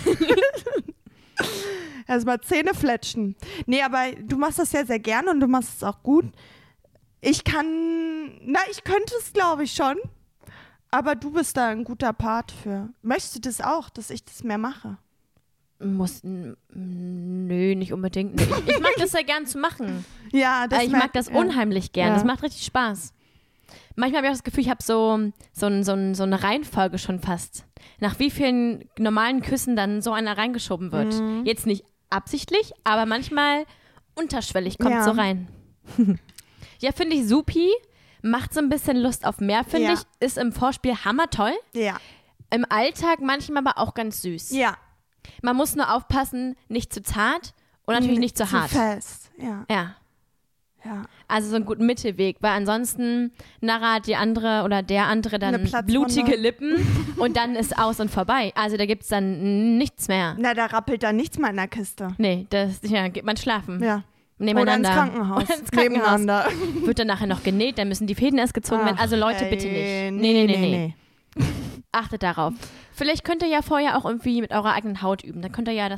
Erstmal Zähne fletschen. Nee, aber du machst das ja sehr gerne und du machst es auch gut. Ich kann, na, ich könnte es, glaube ich, schon. Aber du bist da ein guter Part für. Möchtest du das auch, dass ich das mehr mache? Muss, n- nö, nicht unbedingt. Nee. Ich, ich mag das sehr gern zu machen. Ja, das Äh, ich wär- mag das ja. unheimlich gern. Ja. Das macht richtig Spaß. Manchmal habe ich auch das Gefühl, ich habe so, so, ein, so, ein, so eine Reihenfolge schon fast. Nach wie vielen normalen Küssen dann so einer reingeschoben wird. Mhm. Jetzt nicht absichtlich, aber manchmal unterschwellig kommt Ja. so rein. Ja, finde ich supi. Macht so ein bisschen Lust auf mehr, finde Ja. ich. Ist im Vorspiel hammertoll. Ja. Im Alltag manchmal aber auch ganz süß. Ja. Man muss nur aufpassen, nicht zu zart und natürlich nicht zu hart. Zu fest. Ja. Ja. Ja. Also so einen guten Mittelweg, weil ansonsten nachher hat die andere oder der andere dann Eine Platzwunde. blutige Lippen und dann ist aus und vorbei. Also da gibt es dann nichts mehr. Na, da rappelt da nichts mehr in der Kiste. Nee, das ja, geht man schlafen. Ja. Oder Nebeneinander. ins Krankenhaus. Oder ins Krankenhaus. Nebeneinander. Wird dann nachher noch genäht, dann müssen die Fäden erst gezogen werden. Also Leute, Ach, bitte nicht. ey, Nee, nee, nee, nee. Achtet darauf. Vielleicht könnt ihr ja vorher auch irgendwie mit eurer eigenen Haut üben. Dann könnt ihr ja das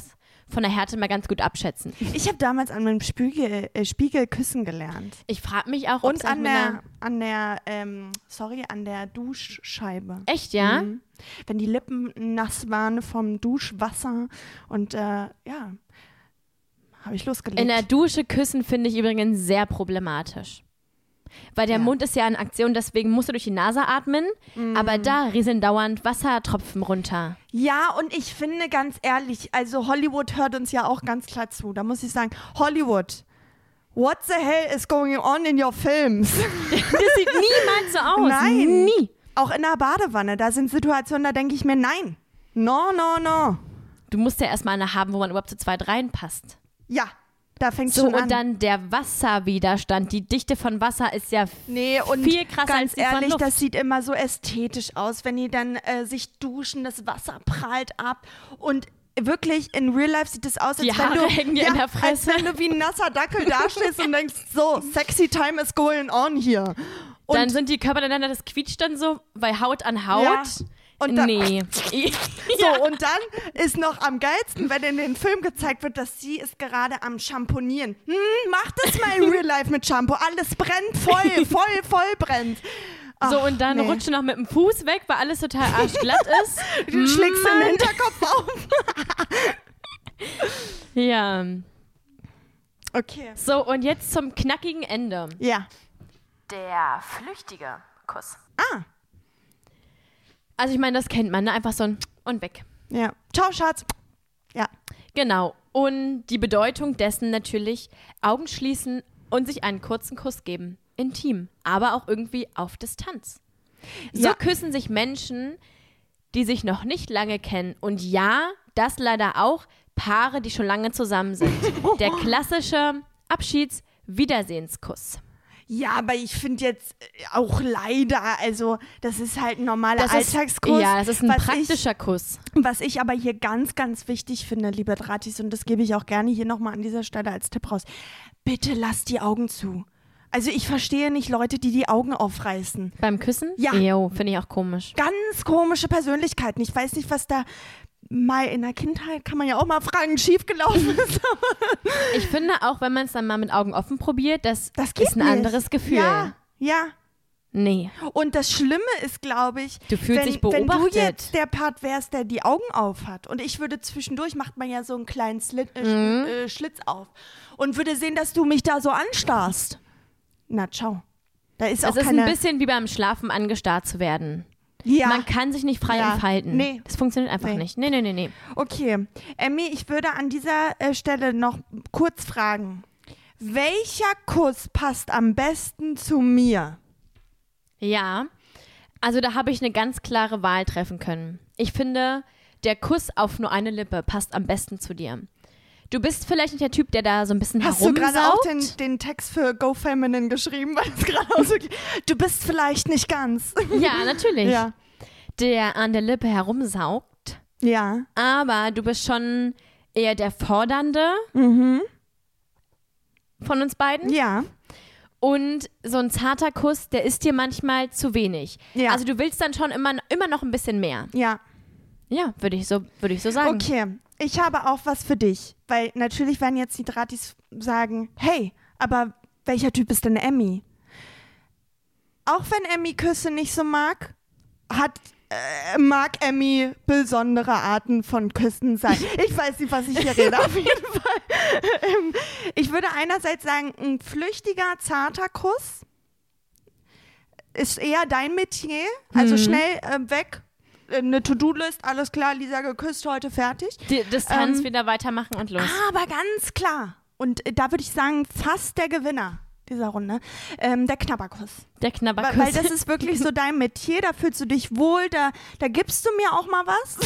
von der Härte mal ganz gut abschätzen. Ich habe damals an meinem Spiegel, äh, Spiegel küssen gelernt. Ich frage mich auch, ob Und an der, an der, ähm, sorry, an der Duschscheibe. Echt, ja? Mhm. Wenn die Lippen nass waren vom Duschwasser und äh, ja, habe ich losgelegt. In der Dusche küssen finde ich übrigens sehr problematisch. Weil der Ja. Mund ist ja in Aktion, deswegen musst du durch die Nase atmen, Mhm. aber da rieseln dauernd Wassertropfen runter. Ja, und ich finde ganz ehrlich, also Hollywood hört uns ja auch ganz klar zu. Da muss ich sagen, Hollywood, what the hell is going on in your films? Das sieht niemals so aus. Nein. Nie. Auch in der Badewanne, da sind Situationen, da denke ich mir, nein, no, no, no. Du musst ja erstmal eine haben, wo man überhaupt zu zweit reinpasst. Ja, da fängt So, schon an. und dann der Wasserwiderstand. Die Dichte von Wasser ist ja Nee, und viel krasser als ganz die von ehrlich, Luft. das sieht immer so ästhetisch aus, wenn die dann äh, sich duschen, das Wasser prallt ab und wirklich in Real Life sieht es aus, als Die wenn Haare du hängen dir ja, in der Fresse. als wenn du wie ein nasser Dackel dastehst und denkst, so, sexy time is going on hier. Und Dann sind die Körper ineinander, das quietscht dann so, bei Haut an Haut. Ja. Und dann, nee. So, und dann ist noch am geilsten, wenn in den Film gezeigt wird, dass sie ist gerade am Shampoonieren. Hm, mach das mal in Real Life mit Shampoo. Alles brennt voll, voll, voll brennt. Ach, So, und dann nee. rutscht du noch mit dem Fuß weg, weil alles total arschglatt ist. Du schlägst Mann. den Hinterkopf auf. Ja. Okay. So, und jetzt zum knackigen Ende. Ja. Der flüchtige Kuss. Ah, Also ich meine, das kennt man, ne? Einfach so ein und weg. ja. Ciao, Schatz. Ja. Genau. Und die Bedeutung dessen natürlich Augen schließen und sich einen kurzen Kuss geben. Intim, aber auch irgendwie auf Distanz. So Ja. küssen sich Menschen, die sich noch nicht lange kennen. Und ja, das leider auch Paare, die schon lange zusammen sind. Der klassische Abschieds-Wiedersehenskuss. Ja, aber ich finde jetzt äh, auch leider, also das ist halt ein normaler Das ist- Alltagskuss. Ja, das ist ein was praktischer Kuss. Ich, was ich aber hier ganz, ganz wichtig finde, liebe Dratis, und das gebe ich auch gerne hier nochmal an dieser Stelle als Tipp raus. Bitte lasst die Augen zu. Also ich verstehe nicht Leute, die die Augen aufreißen. Beim Küssen? Ja. Jo, finde ich auch komisch. Ganz komische Persönlichkeiten. Ich weiß nicht, was da mal in der Kindheit, kann man ja auch mal fragen, schiefgelaufen ist. Ich finde auch, wenn man es dann mal mit Augen offen probiert, das, Das geht ist ein nicht. anderes Gefühl. Ja, ja. Nee. Und das Schlimme ist, glaube ich, Du fühlst wenn, dich wenn du beobachtet. jetzt der Part wärst, der die Augen auf hat und ich würde zwischendurch, macht man ja so einen kleinen Slit, äh, Mhm. Sch- äh, Schlitz auf und würde sehen, dass du mich da so anstarrst. Na, ciao. Da ist Es auch ist keine... ein bisschen wie beim Schlafen angestarrt zu werden. ja, Man kann sich nicht frei Ja. entfalten. Nee. Das funktioniert einfach Nee. nicht. Nee, nee, nee, nee. okay. Emmy, ich würde an dieser äh, Stelle noch kurz fragen. Welcher Kuss passt am besten zu mir? Ja, also da habe ich eine ganz klare Wahl treffen können. Ich finde, der Kuss auf nur eine Lippe passt am besten zu dir. Du bist vielleicht nicht der Typ, der da so ein bisschen Hast du gerade auch herumsaugt. den, den Text für Go Feminine geschrieben? Weil es gerade auch so, du bist vielleicht nicht ganz. Ja, natürlich. Ja. Der an der Lippe herumsaugt. Ja. Aber du bist schon eher der Fordernde Mhm. von uns beiden. Ja. Und so ein zarter Kuss, der ist dir manchmal zu wenig. Ja. Also du willst dann schon immer, immer noch ein bisschen mehr. Ja. Ja, würde ich so, würde ich so sagen. Okay. Ich habe auch was für dich. Weil natürlich werden jetzt die Dratis sagen, hey, aber welcher Typ ist denn Emmy? Auch wenn Emmy Küsse nicht so mag, hat äh, mag Emmy besondere Arten von Küssen sein. Ich weiß nicht, was ich hier rede, auf jeden Fall. Ähm, ich würde einerseits sagen, ein flüchtiger, zarter Kuss ist eher dein Metier. Also Mhm. schnell äh, weg, äh, eine To-Do-List, alles klar, Lisa geküsst, heute fertig. Die Distanz Ähm, wieder weitermachen und los. Aber ganz klar, und äh, da würde ich sagen, fast der Gewinner dieser Runde, ähm, der Knabberkuss. Der Weil, Knabberkuss. weil das ist wirklich so dein Metier, da fühlst du dich wohl, da, da gibst du mir auch mal was.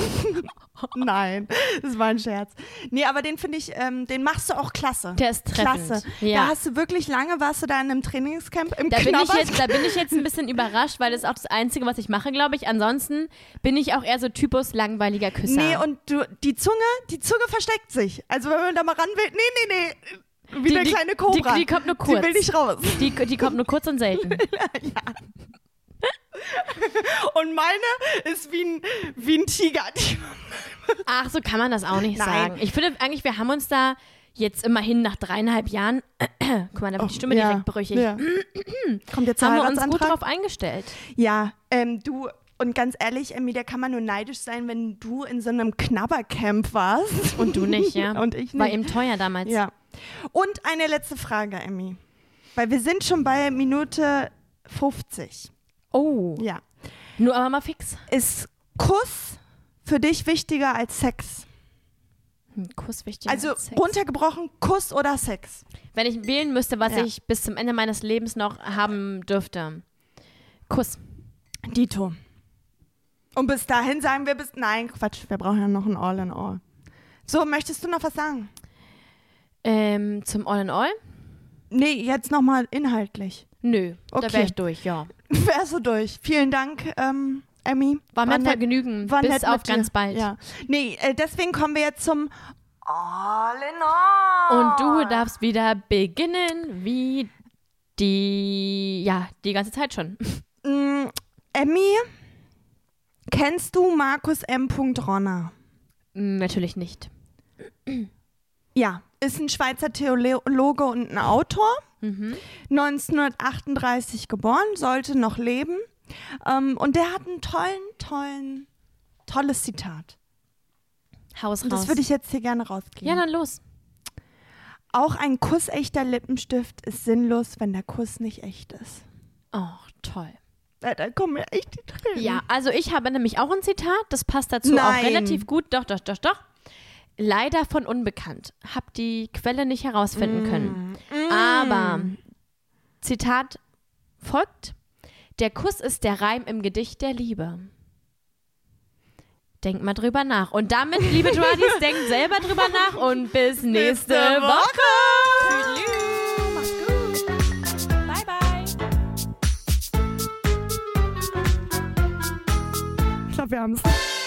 Nein, das war ein Scherz. Nee, aber den finde ich, ähm, den machst du auch klasse. Der ist treffend. Klasse. Ja. Da hast du wirklich lange, warst du da in einem Trainingscamp im Da bin, ich Knabber- jetzt, da bin ich jetzt ein bisschen überrascht, weil das ist auch das Einzige, was ich mache, glaube ich. Ansonsten bin ich auch eher so Typus langweiliger Küsser. Nee, und du, die Zunge, die Zunge versteckt sich. Also wenn man da mal ran will, nee, nee, nee. Wie Die- eine die- kleine Kobra. die- die kommt nur kurz. Die will nicht raus. Die, die kommt nur kurz und selten. Und meine ist wie ein, wie ein Tiger. Die Ach, so kann man das auch nicht Nein. sagen. Ich finde eigentlich, wir haben uns da jetzt immerhin nach dreieinhalb Jahren, guck mal, da wird die Stimme ja. direkt brüchig, Ja. Kommt jetzt der haben wir uns gut Heiratsantrag? drauf eingestellt. Ja, ähm, du, und ganz ehrlich, Emmy, da kann man nur neidisch sein, wenn du in so einem Knabbercamp warst. Und du nicht, ja. Und ich nicht. War eben teuer damals. Ja. Und eine letzte Frage, Emmy. Weil wir sind schon bei Minute fünfzig. Oh, Ja. nur aber mal fix. Ist Kuss für dich wichtiger als Sex? Ein Kuss wichtiger Also als Sex. runtergebrochen, Kuss oder Sex? Wenn ich wählen müsste, was Ja. ich bis zum Ende meines Lebens noch haben dürfte. Kuss. Dito. Und bis dahin sagen wir bis... Nein, Quatsch, wir brauchen ja noch ein All-in-All. So, möchtest du noch was sagen? Ähm, zum All in All? Nee, jetzt nochmal inhaltlich. Nö, da Okay. wäre ich durch, ja. Wärst du durch. Vielen Dank, ähm, Emmy. War mir ein nett- Vergnügen. war Bis nett auf mit dir. ganz bald. Ja. Nee, äh, deswegen kommen wir jetzt zum All-in-All. Und du darfst wieder beginnen, wie die, ja, die ganze Zeit schon. Mm, Emmy, kennst du Markus M. Ronner? Natürlich nicht. Ja, ist ein Schweizer Theologe und ein Autor. Mhm. neunzehnhundertachtunddreißig geboren, sollte noch leben. Ähm, und der hat einen tollen, tollen, tolles Zitat. Haus Und raus. das würde ich jetzt hier gerne rausgeben. ja, dann los. Auch ein kussechter Lippenstift ist sinnlos, wenn der Kuss nicht echt ist. Oh, toll. Da, da kommen mir echt die Tränen. Ja, also ich habe nämlich auch ein Zitat, das passt dazu Nein. auch relativ gut. Doch, doch, doch, doch. Leider von unbekannt. Hab die Quelle nicht herausfinden können. Mm. Aber Zitat folgt: Der Kuss ist der Reim im Gedicht der Liebe. Denkt mal drüber nach. Und damit, liebe Joadis, denkt selber drüber nach und bis nächste, Nächste Woche. Woche. Macht's gut. Bye, bye. Ich glaube, wir haben es.